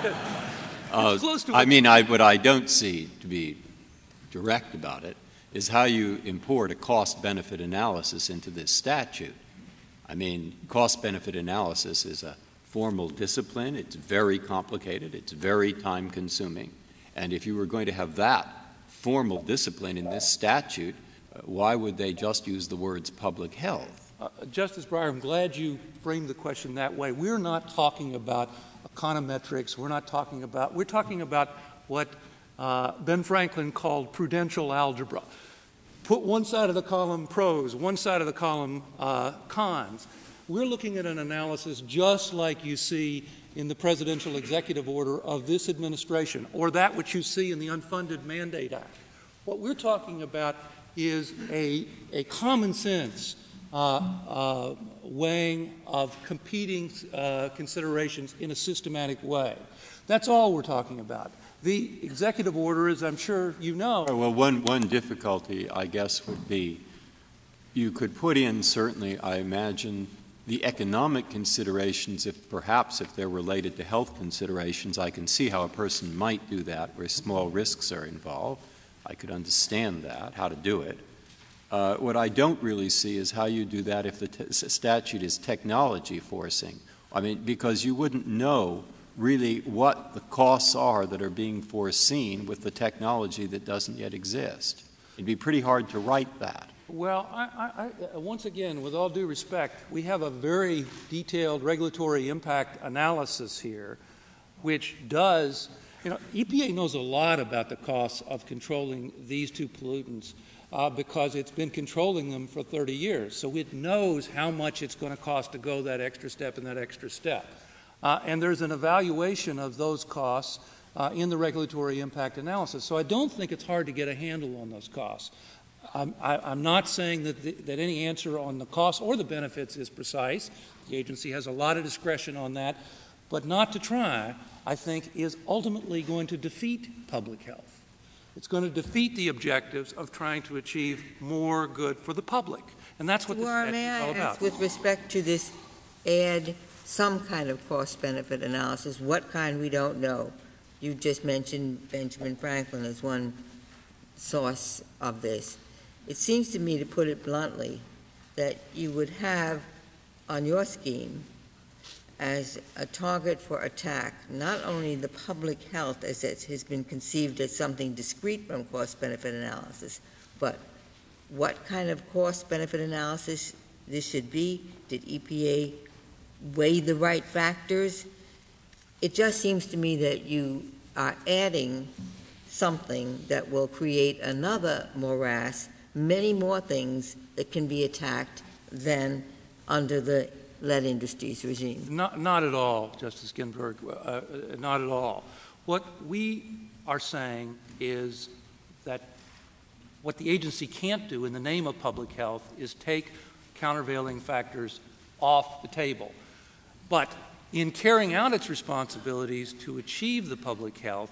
what I don't see, to be direct about it, is how you import a cost-benefit analysis into this statute. I mean, cost-benefit analysis is a formal discipline. It's very complicated. It's very time-consuming. And if you were going to have that formal discipline in this statute, why would they just use the words public health? Justice Breyer, I'm glad you framed the question that way. We're not talking about econometrics. We're talking about what Ben Franklin called prudential algebra. Put one side of the column pros, one side of the column cons. We're looking at an analysis just like you see in the presidential executive order of this administration, or that which you see in the Unfunded Mandate Act. What we're talking about is a common sense weighing of competing considerations in a systematic way. That's all we're talking about. The executive order, as I'm sure you know. Well, one difficulty, I guess, would be you could put in, certainly, I imagine, the economic considerations, if they're related to health considerations. I can see how a person might do that where small risks are involved. I could understand that, how to do it. What I don't really see is how you do that if the statute is technology forcing. I mean, because you wouldn't know really what the costs are that are being foreseen with the technology that doesn't yet exist. It'd be pretty hard to write that. Well, I once again, with all due respect, we have a very detailed regulatory impact analysis here, which does, EPA knows a lot about the costs of controlling these two pollutants because it's been controlling them for 30 years. So it knows how much it's going to cost to go that extra step and that extra step. And there's an evaluation of those costs in the regulatory impact analysis. So I don't think it's hard to get a handle on those costs. I'm not saying that any answer on the costs or the benefits is precise. The agency has a lot of discretion on that. But not to try, I think, is ultimately going to defeat public health. It's going to defeat the objectives of trying to achieve more good for the public. And that's what this statute is all about. With respect to this, add some kind of cost-benefit analysis. What kind, we don't know. You just mentioned Benjamin Franklin as one source of this. It seems to me, to put it bluntly, that you would have on your scheme as a target for attack not only the public health as it has been conceived as something discrete from cost-benefit analysis, but what kind of cost-benefit analysis this should be. Did EPA weigh the right factors? It just seems to me that you are adding something that will create another morass, many more things that can be attacked than under the lead industries regime? Not at all, Justice Ginsburg, not at all. What we are saying is that what the agency can't do in the name of public health is take countervailing factors off the table. But in carrying out its responsibilities to achieve the public health,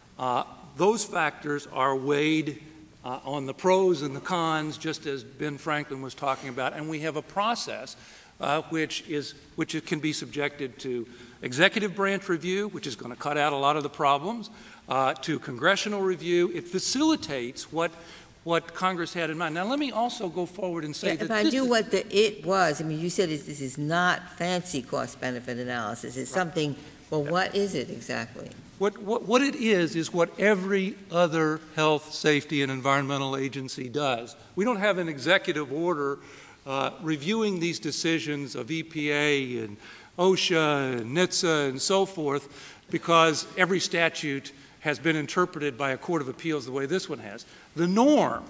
those factors are weighed on the pros and the cons, just as Ben Franklin was talking about, and we have a process which can be subjected to executive branch review, which is going to cut out a lot of the problems, to congressional review. It facilitates what Congress had in mind. Now, let me also go forward and say that if I do what it was, I mean, you said this is not fancy cost-benefit analysis. It's something, well, what is it exactly? What it is what every other health, safety, and environmental agency does. We don't have an executive order reviewing these decisions of EPA and OSHA and NHTSA and so forth because every statute has been interpreted by a court of appeals the way this one has. The norm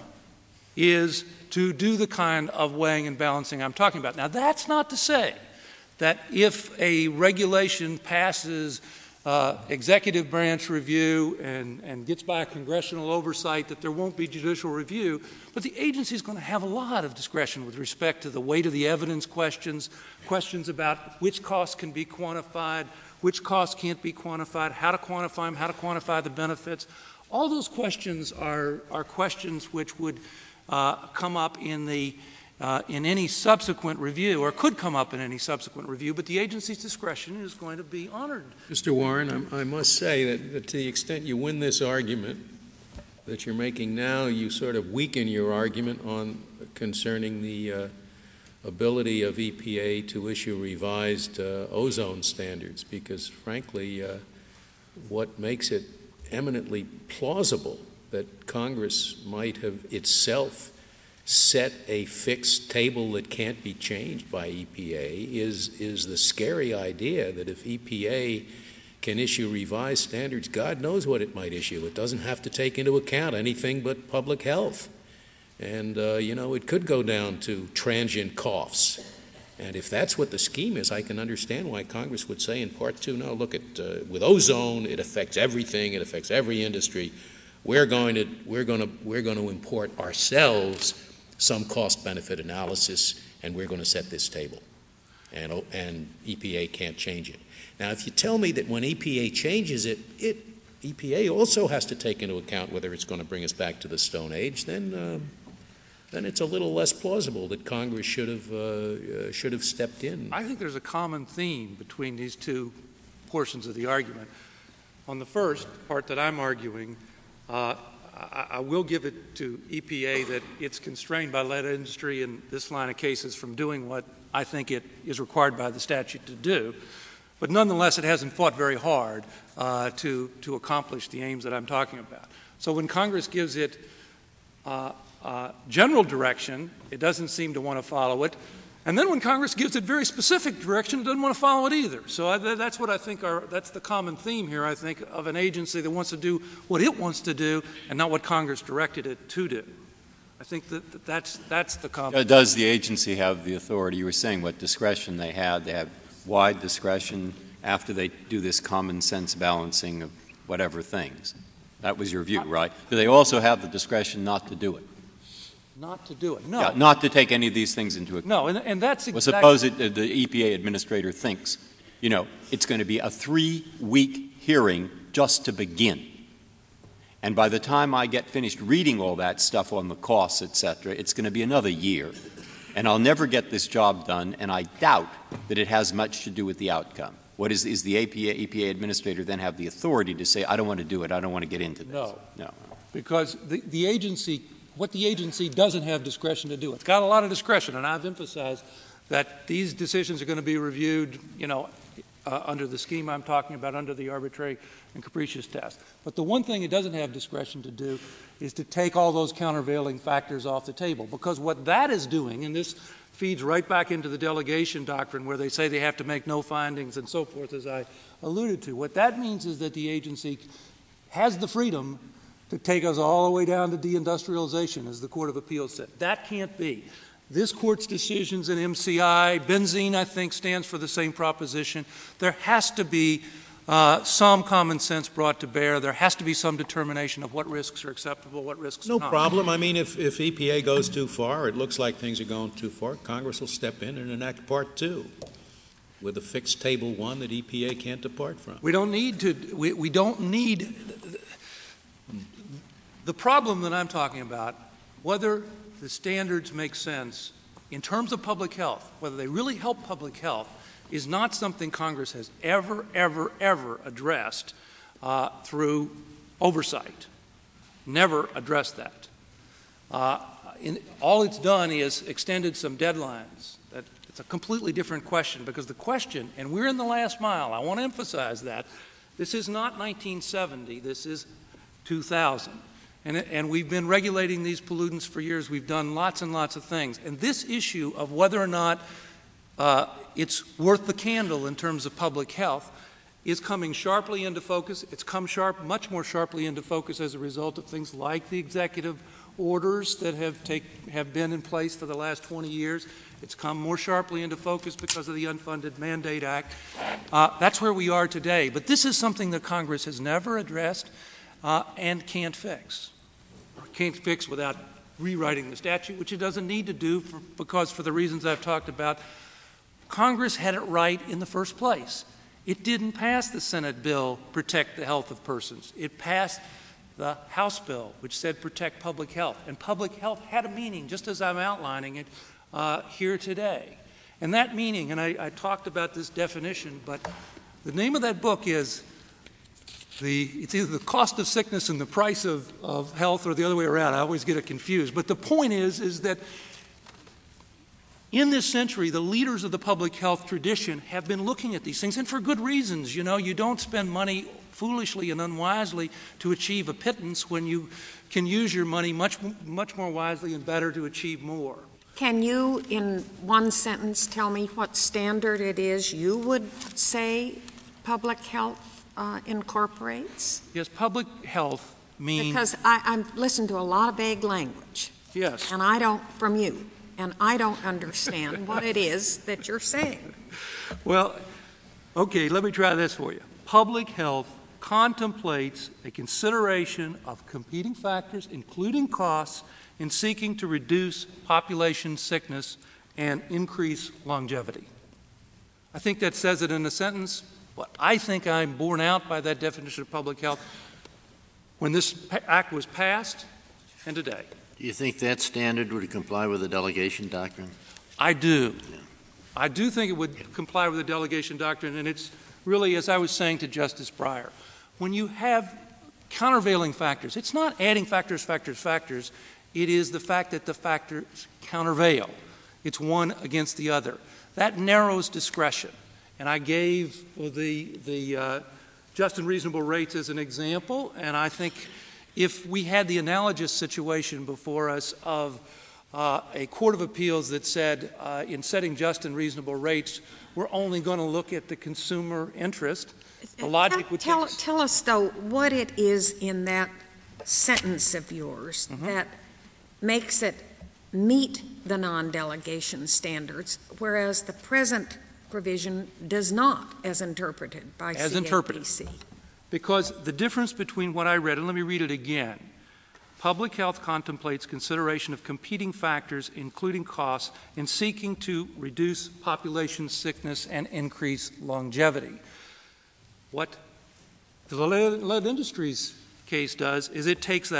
is to do the kind of weighing and balancing I'm talking about. Now, that's not to say that if a regulation passes executive branch review and gets by a congressional oversight that there won't be judicial review, but the agency is going to have a lot of discretion with respect to the weight of the evidence questions about which costs can be quantified, which costs can't be quantified, how to quantify them, how to quantify the benefits. All those questions are questions which would come up in any subsequent review, or could come up in any subsequent review, but the agency's discretion is going to be honored. Mr. Warren, I must say that to the extent you win this argument that you're making now, you sort of weaken your argument concerning the ability of EPA to issue revised ozone standards, because frankly, what makes it eminently plausible that Congress might have itself set a fixed table that can't be changed by EPA is the scary idea that if EPA can issue revised standards, God knows what it might issue. It doesn't have to take into account anything but public health. And, it could go down to transient coughs. And if that's what the scheme is, I can understand why Congress would say in Part 2, no, look, with ozone, it affects everything, it affects every industry. We're going to import ourselves some cost-benefit analysis, and we're going to set this table. And EPA can't change it. Now, if you tell me that when EPA changes it, EPA also has to take into account whether it's going to bring us back to the Stone Age, then it's a little less plausible that Congress should have stepped in. I think there's a common theme between these two portions of the argument. On the first part that I'm arguing, I will give it to EPA that it's constrained by lead industry in this line of cases from doing what I think it is required by the statute to do. But nonetheless, it hasn't fought very hard to accomplish the aims that I'm talking about. So when Congress gives it general direction, it doesn't seem to want to follow it. And then when Congress gives it very specific direction, it doesn't want to follow it either. So that's what I think that's the common theme here, I think, of an agency that wants to do what it wants to do and not what Congress directed it to do. I think that's the common. Does the agency have the authority? You were saying what discretion they have. They have wide discretion after they do this common sense balancing of whatever things. That was your view, right? Do they also have the discretion not to do it? Not to do it, no. Yeah, not to take any of these things into account. No, and that's exactly... Well, suppose the EPA administrator thinks, it's going to be a 3-week hearing just to begin. And by the time I get finished reading all that stuff on the costs, et cetera, it's going to be another year. And I'll never get this job done, and I doubt that it has much to do with the outcome. What is the EPA administrator then have the authority to say, I don't want to do it, I don't want to get into this? No. Because the agency... What the agency doesn't have discretion to do. It's got a lot of discretion, and I've emphasized that these decisions are going to be reviewed, under the scheme I'm talking about, under the arbitrary and capricious test. But the one thing it doesn't have discretion to do is to take all those countervailing factors off the table, because what that is doing, and this feeds right back into the delegation doctrine where they say they have to make no findings and so forth, as I alluded to, what that means is that the agency has the freedom to take us all the way down to deindustrialization, as the Court of Appeals said. That can't be. this Court's decisions in MCI, benzene, I think, stands for the same proposition. There has to be some common sense brought to bear. There has to be some determination of what risks are acceptable, what risks are not. No problem. I mean, if EPA goes too far, it looks like things are going too far, Congress will step in and enact Part 2 with a fixed Table 1 that EPA can't depart from. We don't need to, we don't need, the problem that I'm talking about, whether the standards make sense in terms of public health, whether they really help public health, is not something Congress has ever addressed through oversight. Never addressed that. All it's done is extended some deadlines. It's a completely different question, because the question, and we're in the last mile, I want to emphasize that, this is not 1970, this is 2000. And we've been regulating these pollutants for years. We've done lots and lots of things. And this issue of whether or not it's worth the candle in terms of public health is coming sharply into focus. It's come much more sharply into focus as a result of things like the executive orders that have been in place for the last 20 years. It's come more sharply into focus because of the Unfunded Mandate Act. That's where we are today. But this is something that Congress has never addressed and can't fix. Or can't fix without rewriting the statute, which it doesn't need to do because for the reasons I've talked about, Congress had it right in the first place. It didn't pass the Senate bill, Protect the Health of Persons. It passed the House bill, which said protect public health. And public health had a meaning, just as I'm outlining it here today. And that meaning, and I talked about this definition, but the name of that book is it's either the cost of sickness and the price of health, or the other way around. I always get it confused. But the point is that in this century, the leaders of the public health tradition have been looking at these things, and for good reasons. You know, you don't spend money foolishly and unwisely to achieve a pittance when you can use your money much more wisely and better to achieve more. Can you, in one sentence, tell me what standard it is you would say public health incorporates? Yes, public health means... Because I've listened to a lot of vague language. Yes. And I don't understand what it is that you're saying. Well, okay, let me try this for you. Public health contemplates a consideration of competing factors, including costs, in seeking to reduce population sickness and increase longevity. I think that says it in a sentence. But I think I'm borne out by that definition of public health when this act was passed and today. Do you think that standard would comply with the delegation doctrine? I do. Yeah. I do think it would comply with the delegation doctrine, and it's really, as I was saying to Justice Breyer, when you have countervailing factors, it's not adding factors. It is the fact that the factors countervail. It's one against the other. That narrows discretion. And I gave the just and reasonable rates as an example, and I think if we had the analogous situation before us of a court of appeals that said in setting just and reasonable rates, we're only going to look at the consumer interest, the logic would tell us, though, what it is in that sentence of yours that makes it meet the non-delegation standards, whereas the present provision does not, as interpreted by CAPC. As interpreted. Because the difference between what I read, and let me read it again, public health contemplates consideration of competing factors, including costs, in seeking to reduce population sickness and increase longevity. What the lead industries case does is it takes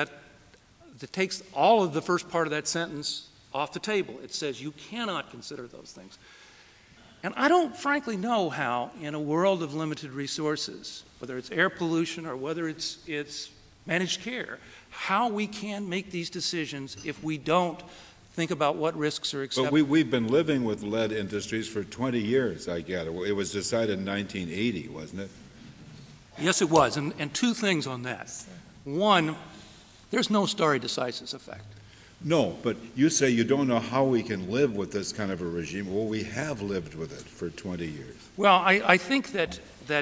all of the first part of that sentence off the table. It says you cannot consider those things. And I don't frankly know how, in a world of limited resources, whether it's air pollution or whether it's managed care, how we can make these decisions if we don't think about what risks are acceptable. But we've been living with lead industries for 20 years, I gather. It was decided in 1980, wasn't it? Yes, it was. And two things on that. One, there's no stare decisis effect. No, but you say you don't know how we can live with this kind of a regime. Well, we have lived with it for 20 years. Well, I think that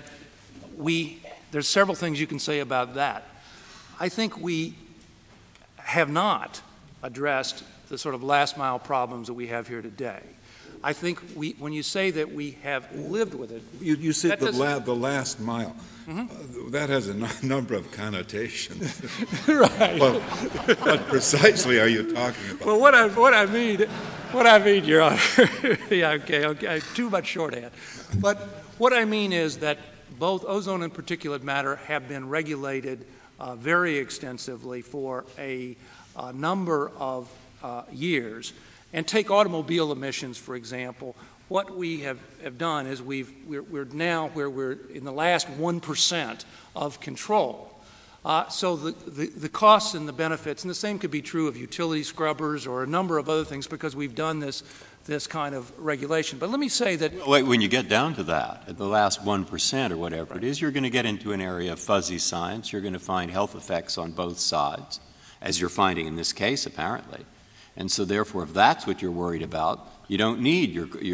there's several things you can say about that. I think we have not addressed the sort of last-mile problems that we have here today. I think when you say that we have lived with it, you said the last mile. That has a number of connotations. Right. Well, what precisely are you talking about? Well, what I mean, Your Honor. Yeah, okay, too much shorthand. But what I mean is that both ozone and particulate matter have been regulated very extensively for a number of years. And take automobile emissions, for example. What we have done is we're now where we're in the last 1% of control. So the costs and the benefits, and the same could be true of utility scrubbers or a number of other things because we've done this kind of regulation. But let me say that... When you get down to that, at the last 1% or whatever it is, you're going to get into an area of fuzzy science. You're going to find health effects on both sides, as you're finding in this case, apparently. And so, therefore, if that's what you're worried about, you don't need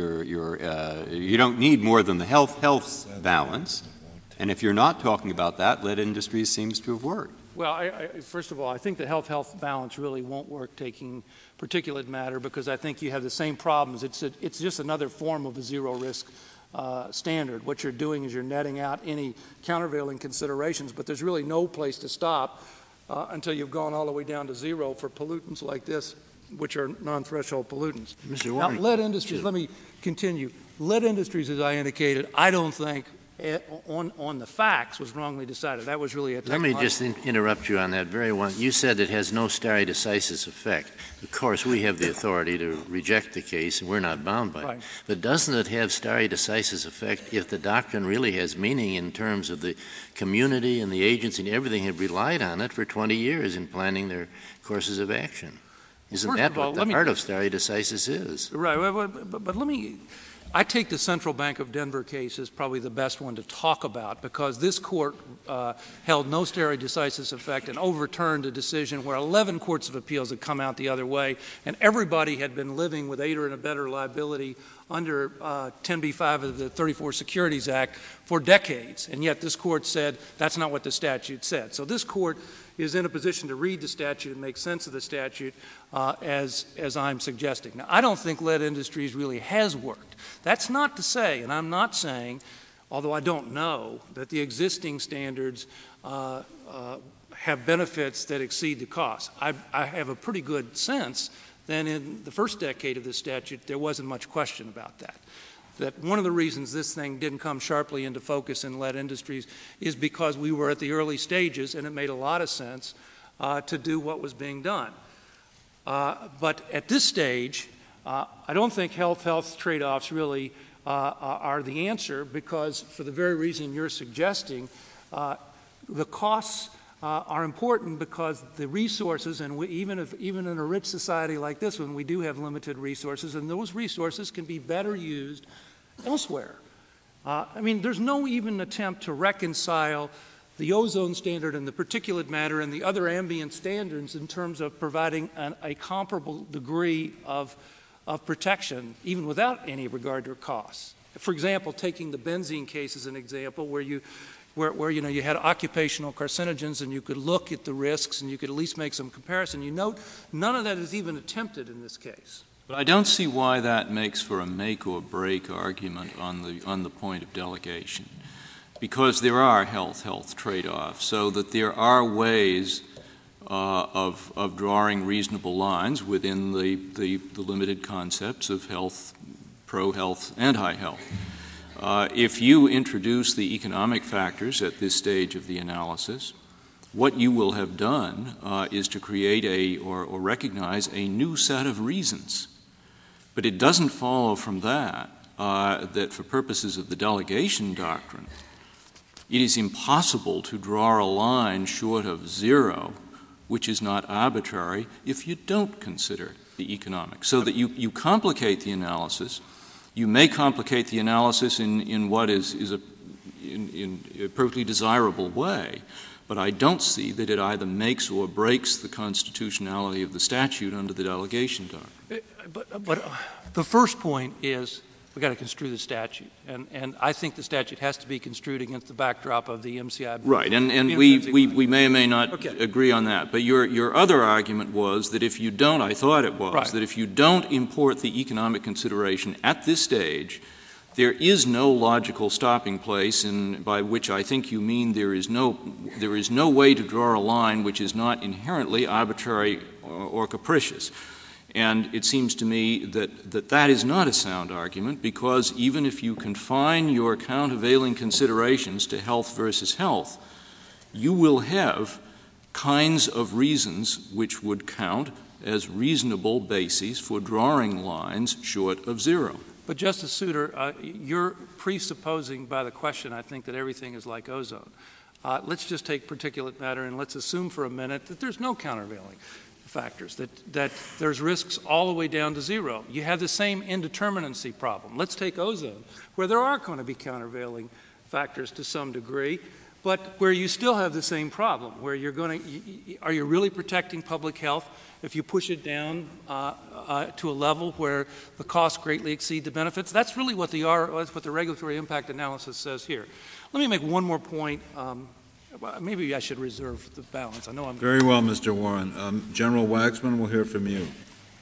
you don't need more than the health balance. And if you're not talking about that, Lead Industries seems to have worked. Well, first of all, I think the health balance really won't work taking particulate matter because I think you have the same problems. It's just another form of a zero risk standard. What you're doing is you're netting out any countervailing considerations, but there's really no place to stop until you've gone all the way down to zero for pollutants like this, which are non-threshold pollutants. Mr. Now, Warren, Lead Industries, let me continue. Lead Industries, as I indicated, I don't think on the facts was wrongly decided. That was really a Let me just interrupt you on that very one. You said it has no stare decisis effect. Of course, we have the authority to reject the case, and we're not bound by it. Right. But doesn't it have stare decisis effect if the doctrine really has meaning in terms of the community and the agency and everything have relied on it for 20 years in planning their courses of action? Isn't that what the heart of stare decisis is? Right, but let me... I take the Central Bank of Denver case as probably the best one to talk about because this court held no stare decisis effect and overturned a decision where 11 courts of appeals had come out the other way, and everybody had been living with aider and abettor liability under 10b-5 of the 34 Securities Act for decades, and yet this court said that's not what the statute said. So this court is in a position to read the statute and make sense of the statute as I'm suggesting. Now, I don't think Lead Industries really has worked. That's not to say, and I'm not saying, although I don't know, that the existing standards have benefits that exceed the cost. I have a pretty good sense that in the first decade of this statute there wasn't much question about that. That one of the reasons this thing didn't come sharply into focus in Lead Industries is because we were at the early stages and it made a lot of sense to do what was being done. But at this stage, I don't think health trade-offs really are the answer because for the very reason you're suggesting, the costs are important because the resources, and even in a rich society like this one, we do have limited resources, and those resources can be better used elsewhere. I mean, there's no even attempt to reconcile the ozone standard and the particulate matter and the other ambient standards in terms of providing a comparable degree of protection, even without any regard to costs. For example, taking the benzene case as an example, where you had occupational carcinogens and you could look at the risks and you could at least make some comparison. You note none of that is even attempted in this case. But I don't see why that makes for a make or break argument on the point of delegation, because there are health trade-offs, so that there are ways of drawing reasonable lines within the limited concepts of health, pro-health, anti-health. If you introduce the economic factors at this stage of the analysis, what you will have done is to create or recognize a new set of reasons. But it doesn't follow from that that for purposes of the delegation doctrine, it is impossible to draw a line short of zero, which is not arbitrary, if you don't consider the economics. So that you complicate the analysis. You may complicate the analysis in what is in a perfectly desirable way, but I don't see that it either makes or breaks the constitutionality of the statute under the delegation doctrine. But the first point is we've got to construe the statute. And I think the statute has to be construed against the backdrop of the MCI. Right, and we may or may not agree on that. But your other argument was that if you don't, I thought it was, that if you don't import the economic consideration at this stage, there is no logical stopping place, and by which I think you mean there is no way to draw a line which is not inherently arbitrary or capricious. And it seems to me that is not a sound argument, because even if you confine your countervailing considerations to health versus health, you will have kinds of reasons which would count as reasonable bases for drawing lines short of zero. But Justice Souter, you're presupposing by the question, I think, that everything is like ozone. Let's just take particulate matter and let's assume for a minute that there's no countervailing factors, that there's risks all the way down to zero. You have the same indeterminacy problem. Let's take ozone, where there are going to be countervailing factors to some degree, but where you still have the same problem, where are you really protecting public health if you push it down to a level where the costs greatly exceed the benefits? That's really what the regulatory impact analysis says here. Let me make one more point. Maybe I should reserve the balance. I know I'm very well, Mr. Warren. General Waxman, we'll hear from you.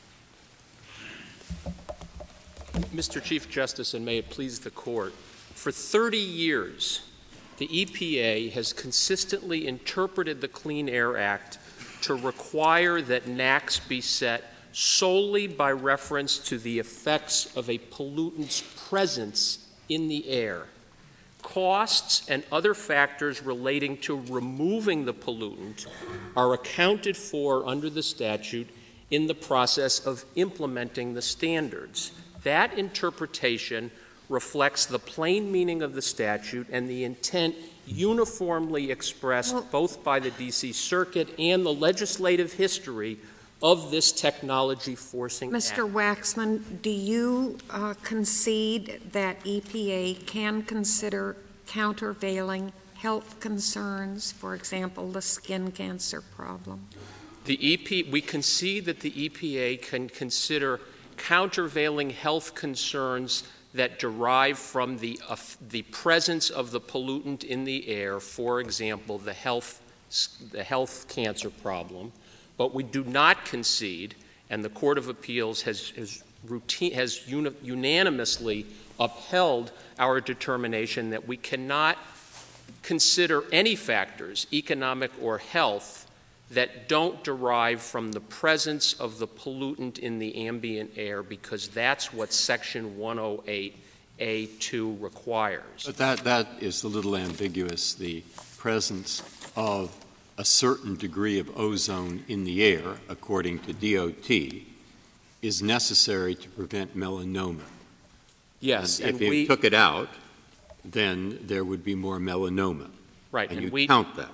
Mr. Chief Justice, and may it please the Court, for 30 years, the EPA has consistently interpreted the Clean Air Act to require that NAAQS be set solely by reference to the effects of a pollutant's presence in the air. Costs and other factors relating to removing the pollutant are accounted for under the statute in the process of implementing the standards. That interpretation reflects the plain meaning of the statute and the intent uniformly expressed both by the D.C. Circuit and the legislative history of this technology forcing act. Mr. Waxman, do you concede that EPA can consider countervailing health concerns, for example, the skin cancer problem? We concede that the EPA can consider countervailing health concerns that derive from the presence of the pollutant in the air, for example, the health cancer problem. But we do not concede, and the Court of Appeals has unanimously upheld our determination that we cannot consider any factors, economic or health, that don't derive from the presence of the pollutant in the ambient air, because that's what Section 108A2 requires. But that is a little ambiguous. The presence of a certain degree of ozone in the air, according to DOT, is necessary to prevent melanoma. Yes. And if you took it out, then there would be more melanoma. Right. And you count that.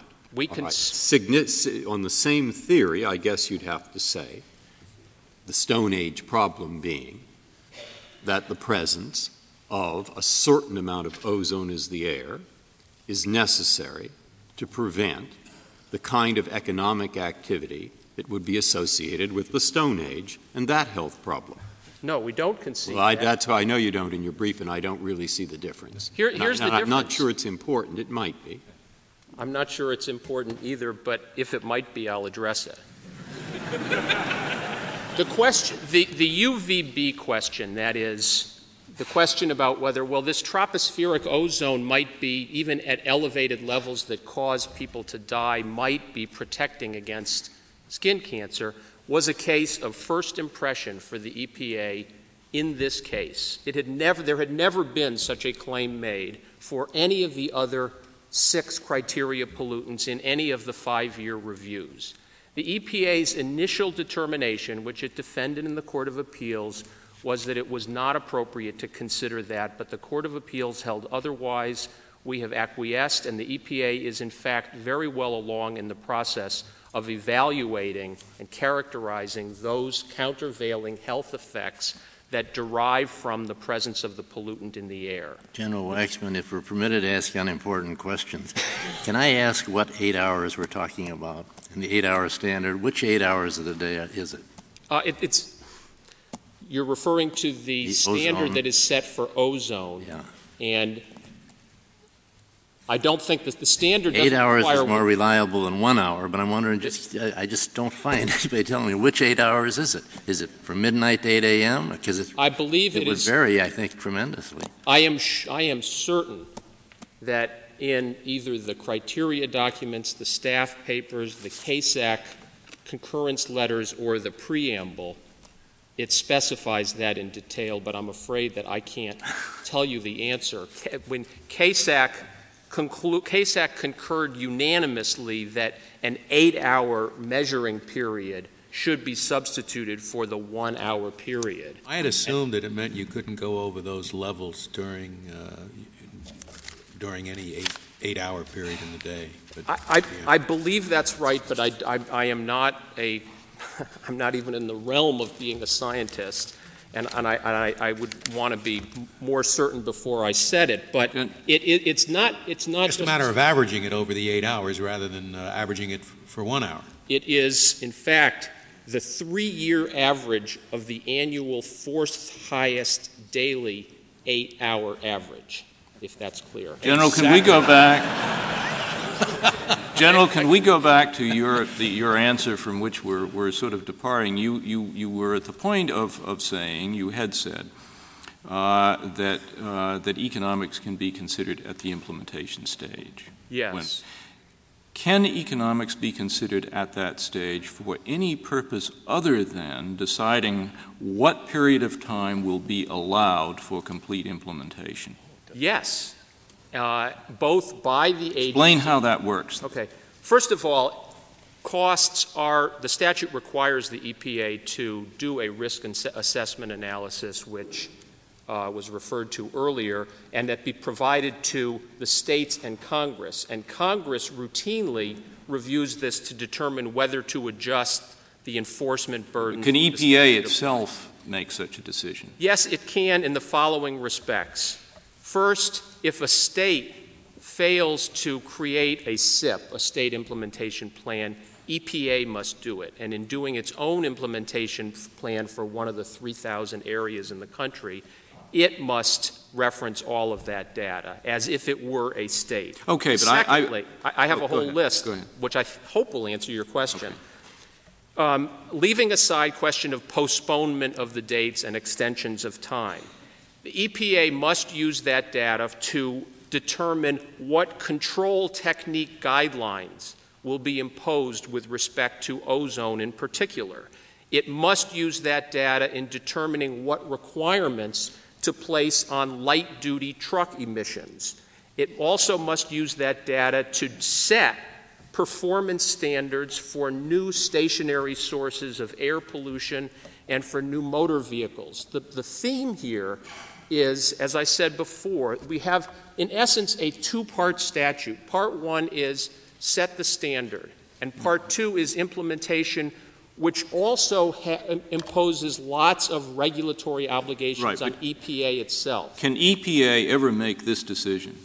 On the same theory, I guess you'd have to say, the Stone Age problem being that the presence of a certain amount of ozone in the air is necessary to prevent the kind of economic activity that would be associated with the Stone Age and that health problem. No, we don't concede that. That's why I know you don't in your brief, and I don't really see the difference. Here's the difference. I'm not sure it's important. It might be. I'm not sure it's important either, but if it might be, I'll address it. The UVB question, that is, the question about whether, this tropospheric ozone might be, even at elevated levels that cause people to die, might be protecting against skin cancer, was a case of first impression for the EPA in this case. There had never been such a claim made for any of the other 6 criteria pollutants in any of the 5-year reviews. The EPA's initial determination, which it defended in the Court of Appeals, was that it was not appropriate to consider that, but the Court of Appeals held otherwise. We have acquiesced, and the EPA is in fact very well along in the process of evaluating and characterizing those countervailing health effects that derive from the presence of the pollutant in the air. General Waxman, if we're permitted to ask unimportant questions, can I ask what 8 hours we're talking about in the 8-hour standard? Which 8 hours of the day is it? You're referring to the standard ozone. that is set for ozone. Yeah. And I don't think that the standard 8 hours require is more reliable than 1 hour, but I'm wondering, I just don't find anybody telling me which 8 hours is it? Is it from midnight to 8 a.m.? Because I believe it would vary, I think, tremendously. I am certain that in either the criteria documents, the staff papers, the CASAC concurrence letters, or the preamble, it specifies that in detail, but I'm afraid that I can't tell you the answer. When CASAC concurred unanimously that an 8-hour measuring period should be substituted for the 1 hour period. I had assumed that it meant you couldn't go over those levels during any 8-hour period in the day. But, I believe that's right, but I am not I'm not even in the realm of being a scientist. And I would want to be more certain before I said it, but it's not just a matter of averaging it over the 8 hours rather than averaging it for 1 hour. It is, in fact, the 3-year average of the annual fourth highest daily 8-hour average, if that's clear. General, can we go back? General, can we go back to your answer from which we're sort of departing? You were at the point of saying, you had said, that economics can be considered at the implementation stage. Yes. Can economics be considered at that stage for any purpose other than deciding what period of time will be allowed for complete implementation? Yes. Both by the agency. Explain how that works. Okay. First of all, the statute requires the EPA to do a risk assessment analysis, which was referred to earlier, and that be provided to the states and Congress. And Congress routinely reviews this to determine whether to adjust the enforcement burden. Can EPA itself make such a decision? Yes, it can in the following respects. First, if a state fails to create a SIP, a state implementation plan, EPA must do it. And in doing its own implementation plan for one of the 3,000 areas in the country, it must reference all of that data as if it were a state. Okay, but Secondly, I have a whole ahead. list, which I hope will answer your question. Okay. Leaving aside question of postponement of the dates and extensions of time, the EPA must use that data to determine what control technique guidelines will be imposed with respect to ozone in particular. It must use that data in determining what requirements to place on light-duty truck emissions. It also must use that data to set performance standards for new stationary sources of air pollution and for new motor vehicles. The theme here is, as I said before, we have, in essence, a two-part statute. Part one is set the standard, and part two is implementation, which also imposes lots of regulatory obligations on EPA itself. Can EPA ever make this decision?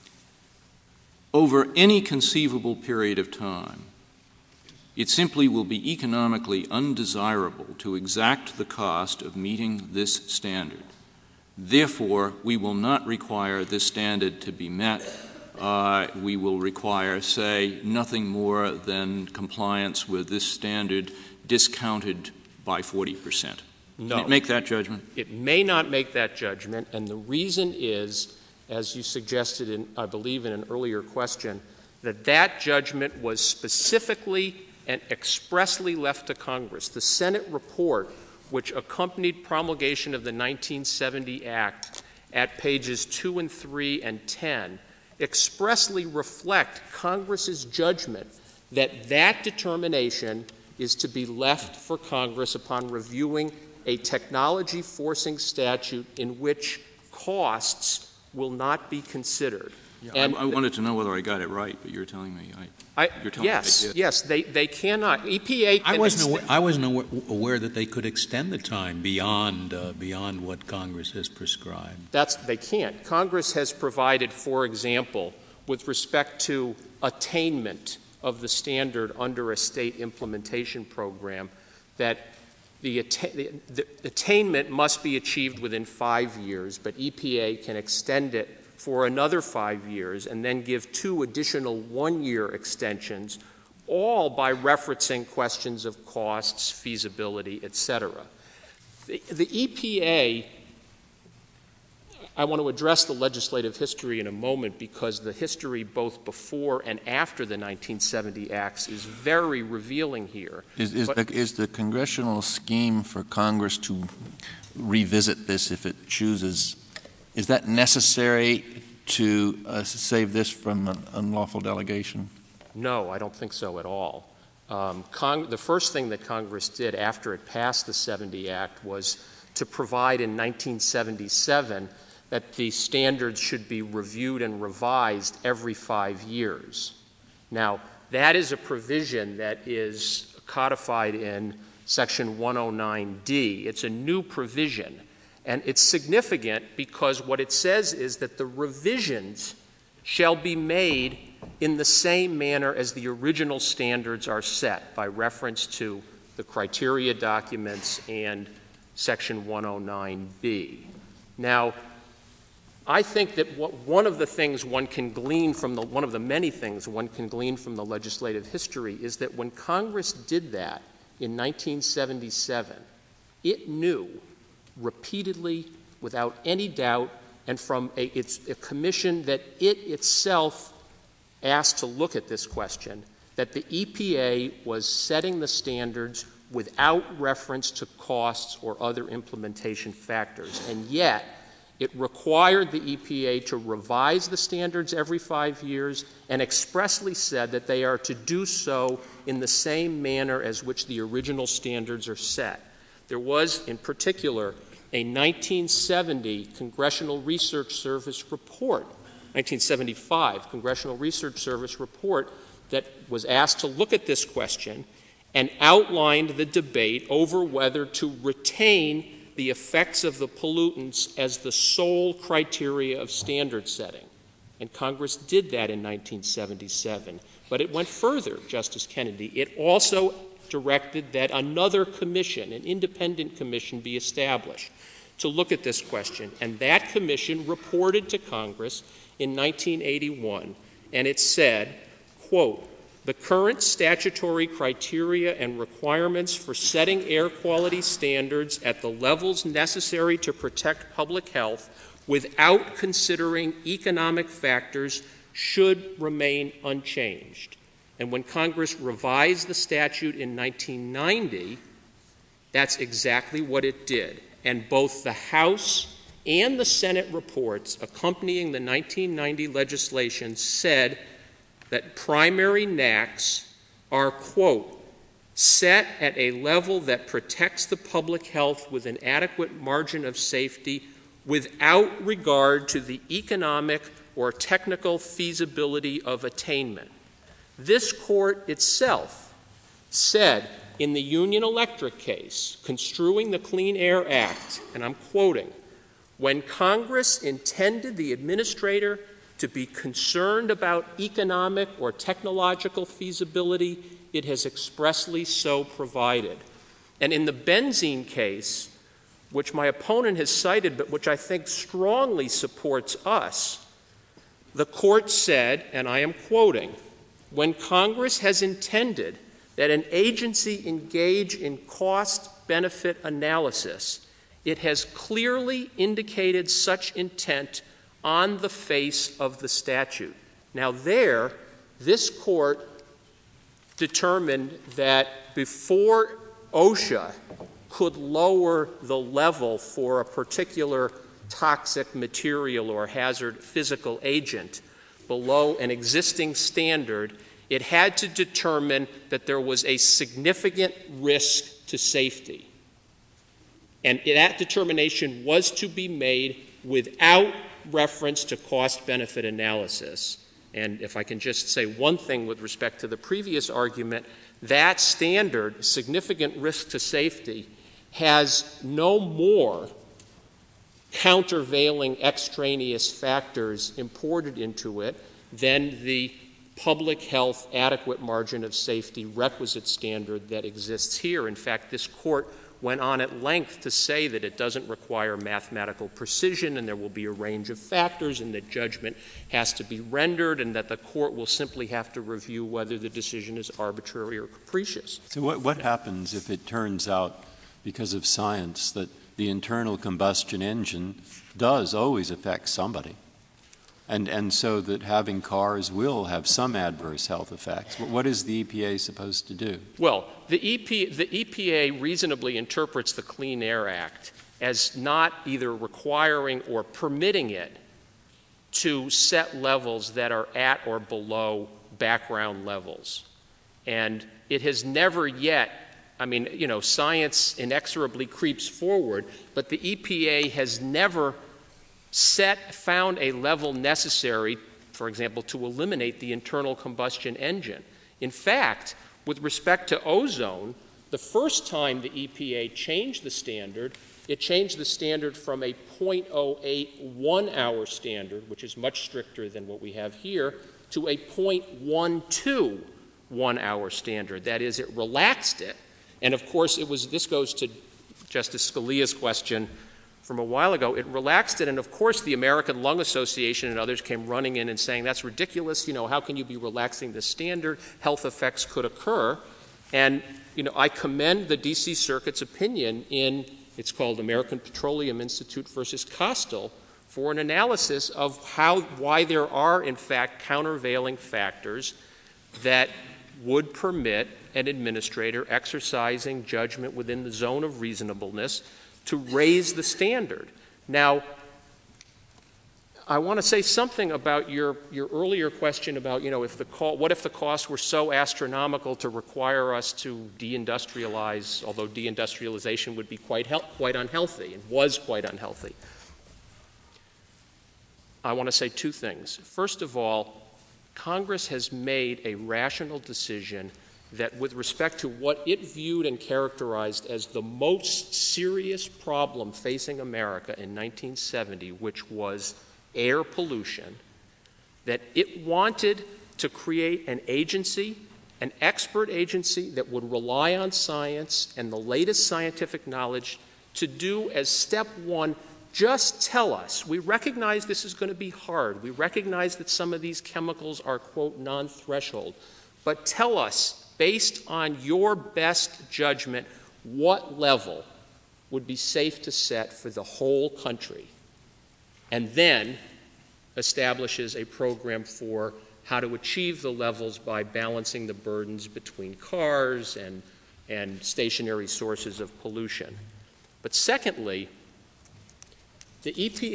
Over any conceivable period of time, it simply will be economically undesirable to exact the cost of meeting this standard. Therefore, we will not require this standard to be met. We will require, say, nothing more than compliance with this standard discounted by 40%. No. Can it make that judgment? It may not make that judgment, and the reason is, as you suggested, I believe, in an earlier question, that judgment was specifically and expressly left to Congress. The Senate report, which accompanied promulgation of the 1970 Act at pages 2 and 3 and 10, expressly reflect Congress's judgment that determination is to be left for Congress upon reviewing a technology forcing statute in which costs will not be considered. Yeah, and I wanted to know whether I got it right, but you're telling me you're telling yes, me yes, they cannot. EPA. I wasn't aware that they could extend the time beyond what Congress has prescribed. They can't. Congress has provided, for example, with respect to attainment of the standard under a state implementation program, that the attainment must be achieved within 5 years, but EPA can extend it for another 5 years and then give 2 additional 1-year extensions, all by referencing questions of costs, feasibility, etc. The EPA, I want to address the legislative history in a moment because the history both before and after the 1970 acts is very revealing here. Is the congressional scheme for Congress to revisit this if it chooses, is that necessary to save this from an unlawful delegation? No, I don't think so at all. The first thing that Congress did after it passed the 70 Act was to provide in 1977 that the standards should be reviewed and revised every 5 years. Now, that is a provision that is codified in Section 109D. It's a new provision, and it's significant because what it says is that the revisions shall be made in the same manner as the original standards are set by reference to the criteria documents and Section 109B. Now, I think that one of the things one can glean from one of the many things one can glean from the legislative history is that when Congress did that in 1977, it knew repeatedly, without any doubt, and from a commission that it itself asked to look at this question, that the EPA was setting the standards without reference to costs or other implementation factors. And yet, it required the EPA to revise the standards every 5 years and expressly said that they are to do so in the same manner as which the original standards are set. There was, in particular, a 1970 Congressional Research Service report, 1975 Congressional Research Service report that was asked to look at this question and outlined the debate over whether to retain the effects of the pollutants as the sole criteria of standard setting. And Congress did that in 1977. But it went further, Justice Kennedy. It also directed that another commission, an independent commission, be established to look at this question. And that commission reported to Congress in 1981, and it said, quote, "The current statutory criteria and requirements for setting air quality standards at the levels necessary to protect public health without considering economic factors should remain unchanged." And when Congress revised the statute in 1990, that's exactly what it did. And both the House and the Senate reports accompanying the 1990 legislation said that primary NAAQS are, quote, "set at a level that protects the public health with an adequate margin of safety without regard to the economic or technical feasibility of attainment." This court itself said in the Union Electric case, construing the Clean Air Act, and I'm quoting, "When Congress intended the administrator to be concerned about economic or technological feasibility, it has expressly so provided." And in the benzene case, which my opponent has cited, but which I think strongly supports us, the court said, and I am quoting, "When Congress has intended that an agency engage in cost-benefit analysis, it has clearly indicated such intent on the face of the statute." Now there, this court determined that before OSHA could lower the level for a particular toxic material or hazard physical agent below an existing standard, it had to determine that there was a significant risk to safety. And that determination was to be made without reference to cost-benefit analysis. And if I can just say one thing with respect to the previous argument, that standard, significant risk to safety, has no more countervailing extraneous factors imported into it than the public health adequate margin of safety requisite standard that exists here. In fact, this court went on at length to say that it doesn't require mathematical precision and there will be a range of factors and that judgment has to be rendered and that the court will simply have to review whether the decision is arbitrary or capricious. So what happens if it turns out, because of science, that the internal combustion engine does always affect somebody? And so that having cars will have some adverse health effects. What is the EPA supposed to do? Well, the EPA reasonably interprets the Clean Air Act as not either requiring or permitting it to set levels that are at or below background levels. And it has never yet, science inexorably creeps forward, but the EPA has never found a level necessary, for example, to eliminate the internal combustion engine. In fact, with respect to ozone, the first time the EPA changed the standard, it changed the standard from a 0.08 1-hour standard, which is much stricter than what we have here, to a 0.12 1-hour standard. That is, it relaxed it. And of course, this goes to Justice Scalia's question from a while ago. It relaxed it, and of course the American Lung Association and others came running in and saying, that's ridiculous, how can you be relaxing the standard? Health effects could occur. And, I commend the D.C. Circuit's opinion it's called American Petroleum Institute versus Kostal, for an analysis of why there are, in fact, countervailing factors that would permit an administrator exercising judgment within the zone of reasonableness to raise the standard. Now, I want to say something about your earlier question about, what if the costs were so astronomical to require us to deindustrialize, although deindustrialization would be quite unhealthy and was quite unhealthy. I want to say two things. First of all, Congress has made a rational decision that with respect to what it viewed and characterized as the most serious problem facing America in 1970, which was air pollution, that it wanted to create an agency, an expert agency that would rely on science and the latest scientific knowledge to do as step one, just tell us. We recognize this is going to be hard. We recognize that some of these chemicals are, quote, non-threshold. But tell us, based on your best judgment, what level would be safe to set for the whole country, and then establishes a program for how to achieve the levels by balancing the burdens between cars and stationary sources of pollution. But secondly, the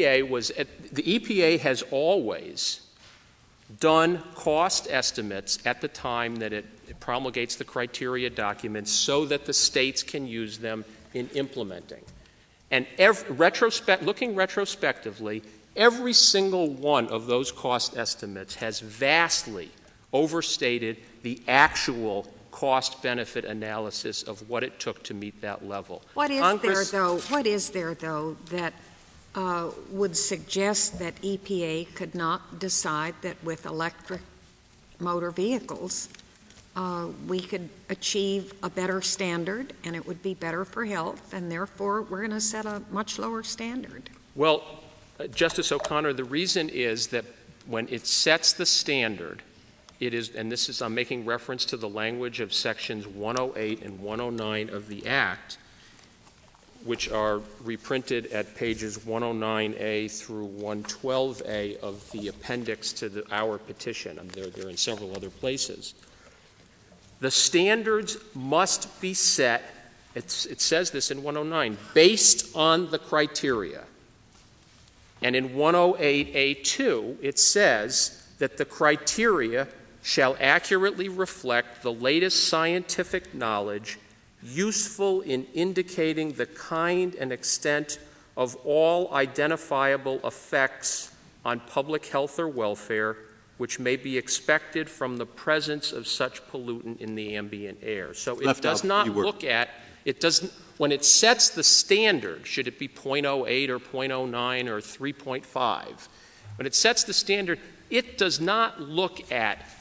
EPA has always done cost estimates at the time that it promulgates the criteria documents so that the states can use them in implementing. And looking retrospectively, every single one of those cost estimates has vastly overstated the actual cost-benefit analysis of what it took to meet that level. What is there, though, that would suggest that EPA could not decide that with electric motor vehicles we could achieve a better standard and it would be better for health, and therefore we're going to set a much lower standard? Well, Justice O'Connor, the reason is that when it sets the standard, it is, and this is, I'm making reference to the language of sections 108 and 109 of the Act, which are reprinted at pages 109A through 112A of the appendix to our petition. And they're in several other places. The standards must be set, it says this in 109, based on the criteria. And in 108A2, it says that the criteria shall accurately reflect the latest scientific knowledge useful in indicating the kind and extent of all identifiable effects on public health or welfare which may be expected from the presence of such pollutant in the ambient air. So it does not look at, it doesn't, when it sets the standard, should it be 0.08 or 0.09 or 3.5, when it sets the standard, it does not look at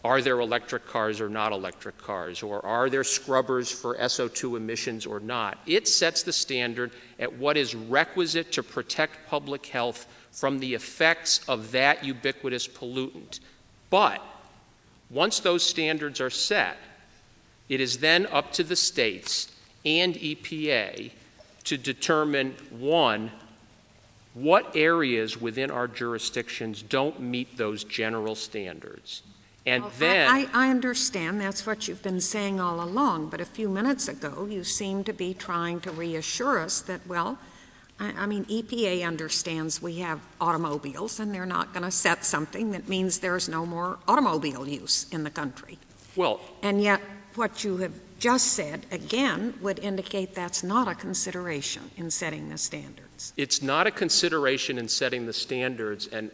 are there electric cars or not electric cars, or are there scrubbers for SO2 emissions or not. It sets the standard at what is requisite to protect public health from the effects of that ubiquitous pollutant. But once those standards are set, it is then up to the states and EPA to determine, one, what areas within our jurisdictions don't meet those general standards. And then I understand that's what you've been saying all along, but a few minutes ago you seemed to be trying to reassure us that, well, I mean, EPA understands we have automobiles, and they're not going to set something that means there's no more automobile use in the country. Well, and yet what you have just said, again, would indicate that's not a consideration in setting the standards. It's not a consideration in setting the standards, and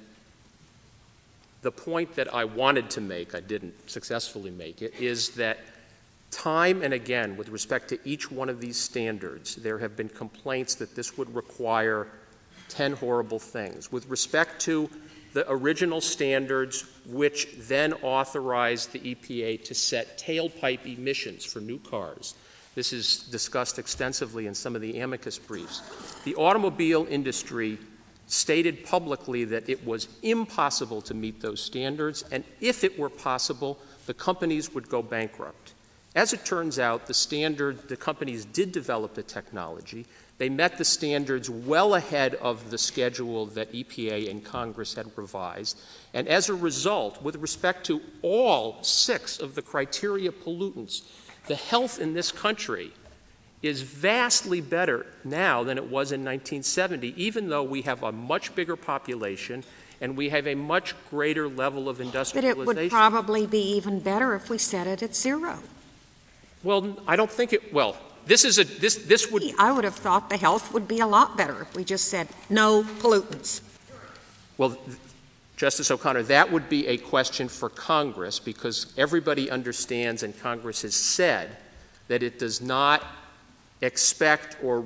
the point that I wanted to make, I didn't successfully make it, is that time and again, with respect to each one of these standards, there have been complaints that this would require 10 horrible things. With respect to the original standards, which then authorized the EPA to set tailpipe emissions for new cars. This is discussed extensively in some of the amicus briefs. The automobile industry stated publicly that it was impossible to meet those standards, and if it were possible, the companies would go bankrupt. As it turns out, the companies did develop the technology. They met the standards well ahead of the schedule that EPA and Congress had revised. And as a result, with respect to all 6 of the criteria pollutants, the health in this country is vastly better now than it was in 1970, even though we have a much bigger population and we have a much greater level of industrialization. But it would probably be even better if we set it at 0. Well, I don't think it — well, this would — I would have thought the health would be a lot better if we just said no pollutants. Well, Justice O'Connor, that would be a question for Congress, because everybody understands, and Congress has said, that it does not expect or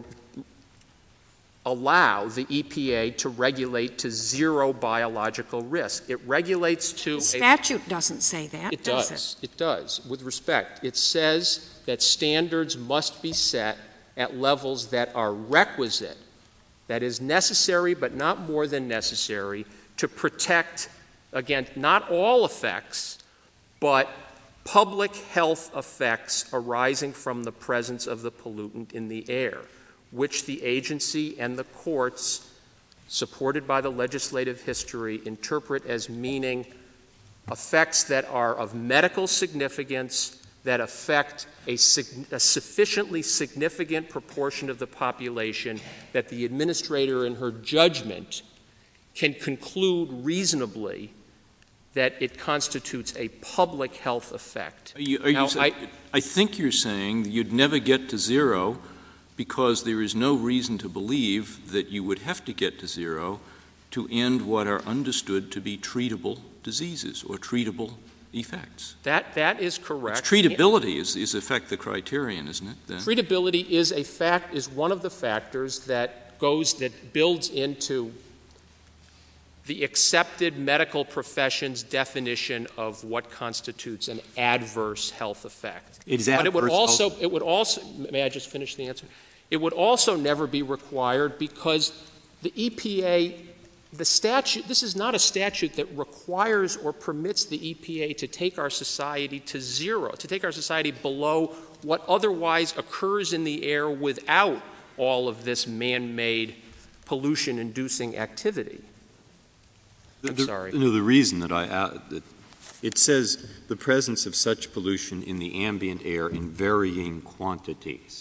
allow the EPA to regulate to 0 biological risk. It regulates to — The statute doesn't say that, it does does. it? It does, with respect. It says that standards must be set at levels that are requisite, that is necessary but not more than necessary, to protect, again, not all effects, but public health effects arising from the presence of the pollutant in the air, which the agency and the courts, supported by the legislative history, interpret as meaning effects that are of medical significance, that affect a sufficiently significant proportion of the population that the administrator in her judgment can conclude reasonably that it constitutes a public health effect. I think you're saying that you'd never get to 0 because there is no reason to believe that you would have to get to 0 to end what are understood to be treatable diseases or treatable effects. That is correct. It's treatability is affect the criterion, isn't it? Then? Treatability is one of the factors that builds into the accepted medical profession's definition of what constitutes an adverse health effect. But it would also, may I just finish the answer? It would also never be required because the EPA, the statute, this is not a statute that requires or permits the EPA to take our society to 0, to take our society below what otherwise occurs in the air without all of this man-made pollution-inducing activity. I'm sorry. No, the reason that it says the presence of such pollution in the ambient air in varying quantities.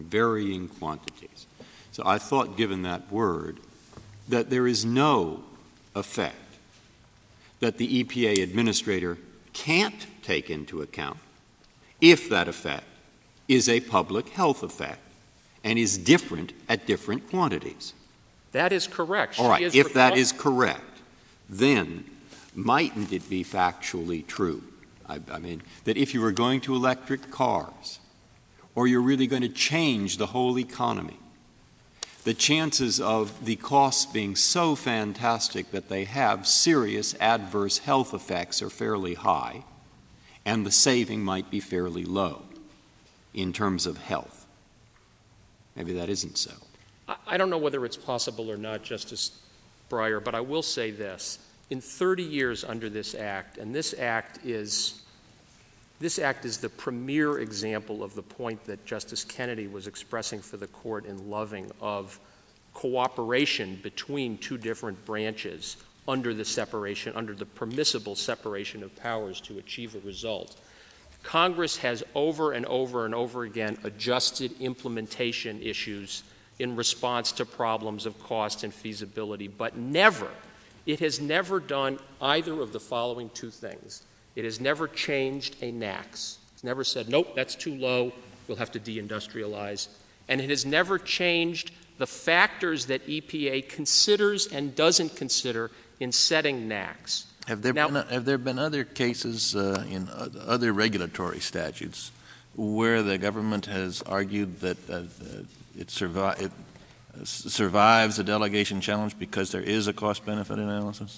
So I thought, given that word, that there is no effect that the EPA administrator can't take into account if that effect is a public health effect and is different at different quantities. That is correct. All right, if that is correct, then mightn't it be factually true, I mean, that if you were going to electric cars or you're really going to change the whole economy, the chances of the costs being so fantastic that they have serious adverse health effects are fairly high, and the saving might be fairly low in terms of health. Maybe that isn't so. I don't know whether it's possible or not, Justice Breyer, but I will say this. In 30 years under this Act, and this Act is the premier example of the point that Justice Kennedy was expressing for the Court in Loving of cooperation between two different branches under the permissible separation of powers to achieve a result. Congress has over and over and over again adjusted implementation issues in response to problems of cost and feasibility, but it has never done either of the following two things. It has never changed a NAAQS. It's never said, nope, that's too low, we'll have to deindustrialize. And it has never changed the factors that EPA considers and doesn't consider in setting NAAQS. Have there been other cases in other regulatory statutes where the government has argued that it survives a delegation challenge because there is a cost-benefit analysis?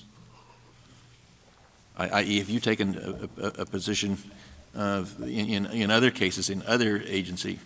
I.e., have you taken a position in other cases, in other agency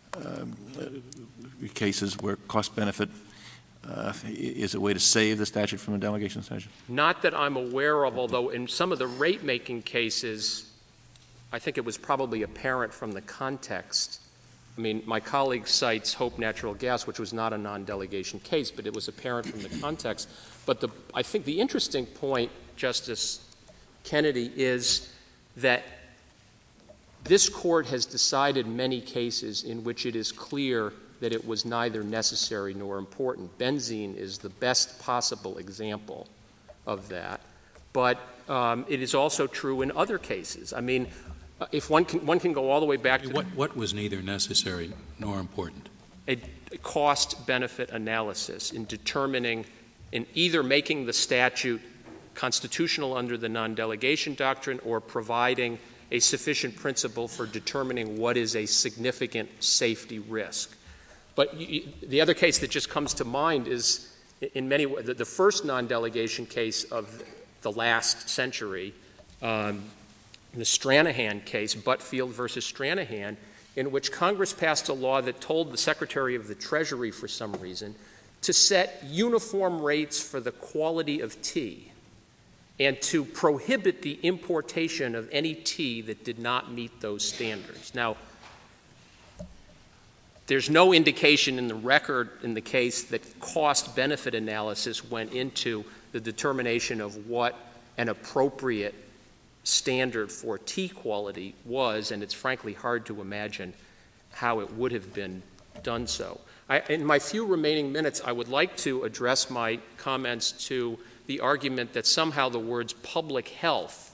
cases where cost-benefit is a way to save the statute from a delegation statute? Not that I'm aware of, although in some of the rate-making cases, I think it was probably apparent from the context. I mean, my colleague cites Hope Natural Gas, which was not a non-delegation case, but it was apparent from the context. But I think the interesting point, Justice Kennedy, is that this Court has decided many cases in which it is clear that it was neither necessary nor important. Benzene is the best possible example of that. But it is also true in other cases. I mean, if one can go all the way back to what was neither necessary nor important? A cost-benefit analysis in determining, in either making the statute constitutional under the non-delegation doctrine or providing a sufficient principle for determining what is a significant safety risk. But the other case that just comes to mind is, in many ways, the first non-delegation case of the last century, the Stranahan case, Buttfield versus Stranahan, in which Congress passed a law that told the Secretary of the Treasury, for some reason, to set uniform rates for the quality of tea and to prohibit the importation of any tea that did not meet those standards. Now, there's no indication in the record in the case that cost-benefit analysis went into the determination of what an appropriate standard for tea quality was, and it's frankly hard to imagine how it would have been done so. In my few remaining minutes, I would like to address my comments to the argument that somehow the words public health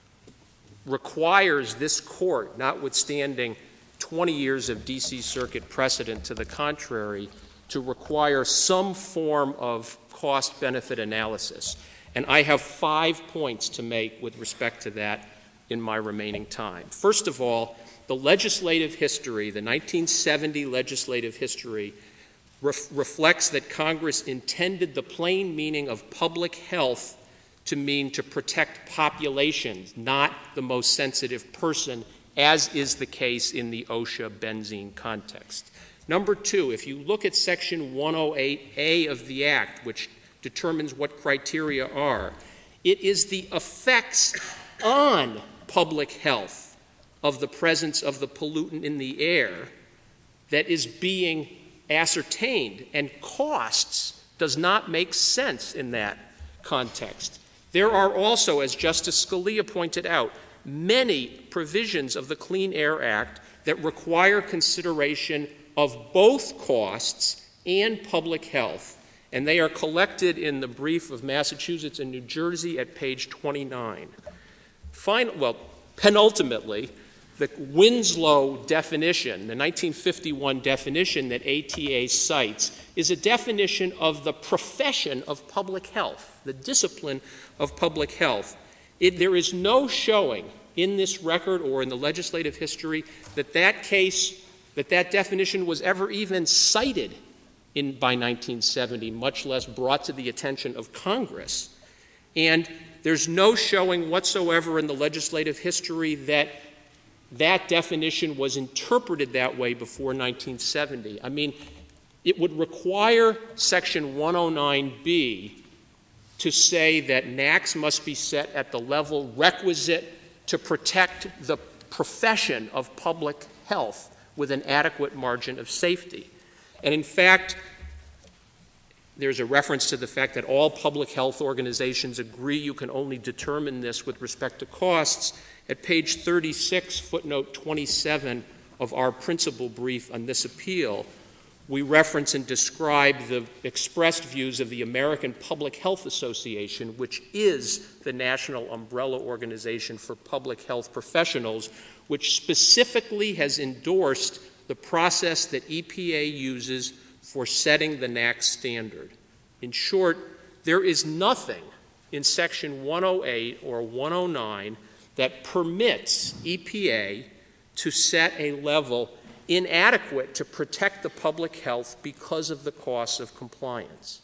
requires this Court, notwithstanding 20 years of D.C. Circuit precedent to the contrary, to require some form of cost-benefit analysis. And I have 5 points to make with respect to that in my remaining time. First of all, the legislative history, the 1970 legislative history, reflects that Congress intended the plain meaning of public health to mean to protect populations, not the most sensitive person, as is the case in the OSHA benzene context. Number two, if you look at Section 108A of the Act, which determines what criteria are, it is the effects on public health of the presence of the pollutant in the air that is being ascertained, and costs does not make sense in that context. There are also, as Justice Scalia pointed out, many provisions of the Clean Air Act that require consideration of both costs and public health, and they are collected in the brief of Massachusetts and New Jersey at page 29. Penultimately, the Winslow definition, the 1951 definition that ATA cites, is a definition of the profession of public health, the discipline of public health. There is no showing in this record or in the legislative history that that definition was ever even cited by 1970, much less brought to the attention of Congress. And there's no showing whatsoever in the legislative history that that definition was interpreted that way before 1970. I mean, it would require Section 109B to say that NAAQS must be set at the level requisite to protect the profession of public health with an adequate margin of safety. And in fact, there's a reference to the fact that all public health organizations agree you can only determine this with respect to costs. At page 36, footnote 27 of our principal brief on this appeal, we reference and describe the expressed views of the American Public Health Association, which is the national umbrella organization for public health professionals, which specifically has endorsed the process that EPA uses for setting the NAAQS standard. In short, there is nothing in Section 108 or 109 that permits EPA to set a level inadequate to protect the public health because of the costs of compliance.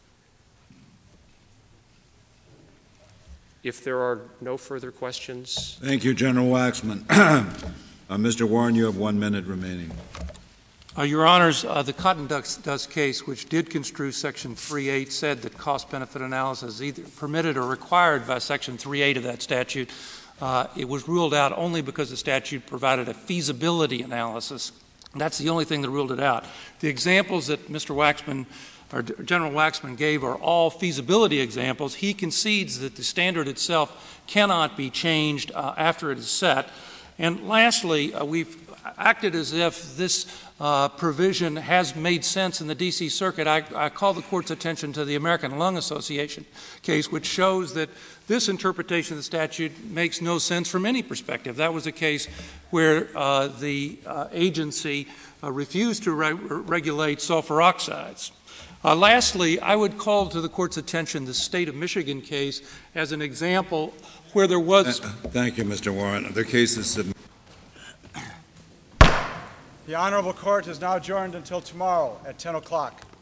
If there are no further questions. Thank you, General Waxman. Mr. Warren, you have 1 minute remaining. Your Honors, the Cotton Dust case, which did construe Section 3.8, said that cost-benefit analysis is either permitted or required by Section 3.8 of that statute. It was ruled out only because the statute provided a feasibility analysis. That's the only thing that ruled it out. The examples that Mr. Waxman or General Waxman gave are all feasibility examples. He concedes that the standard itself cannot be changed after it is set. And lastly, we've acted as if this provision has made sense in the D.C. Circuit. I call the Court's attention to the American Lung Association case, which shows that this interpretation of the statute makes no sense from any perspective. That was a case where the agency refused to regulate sulfur oxides. Lastly, I would call to the Court's attention the State of Michigan case as an example where there was... Thank you, Mr. Warren. The case is submitted. The Honorable Court is now adjourned until tomorrow at 10 o'clock.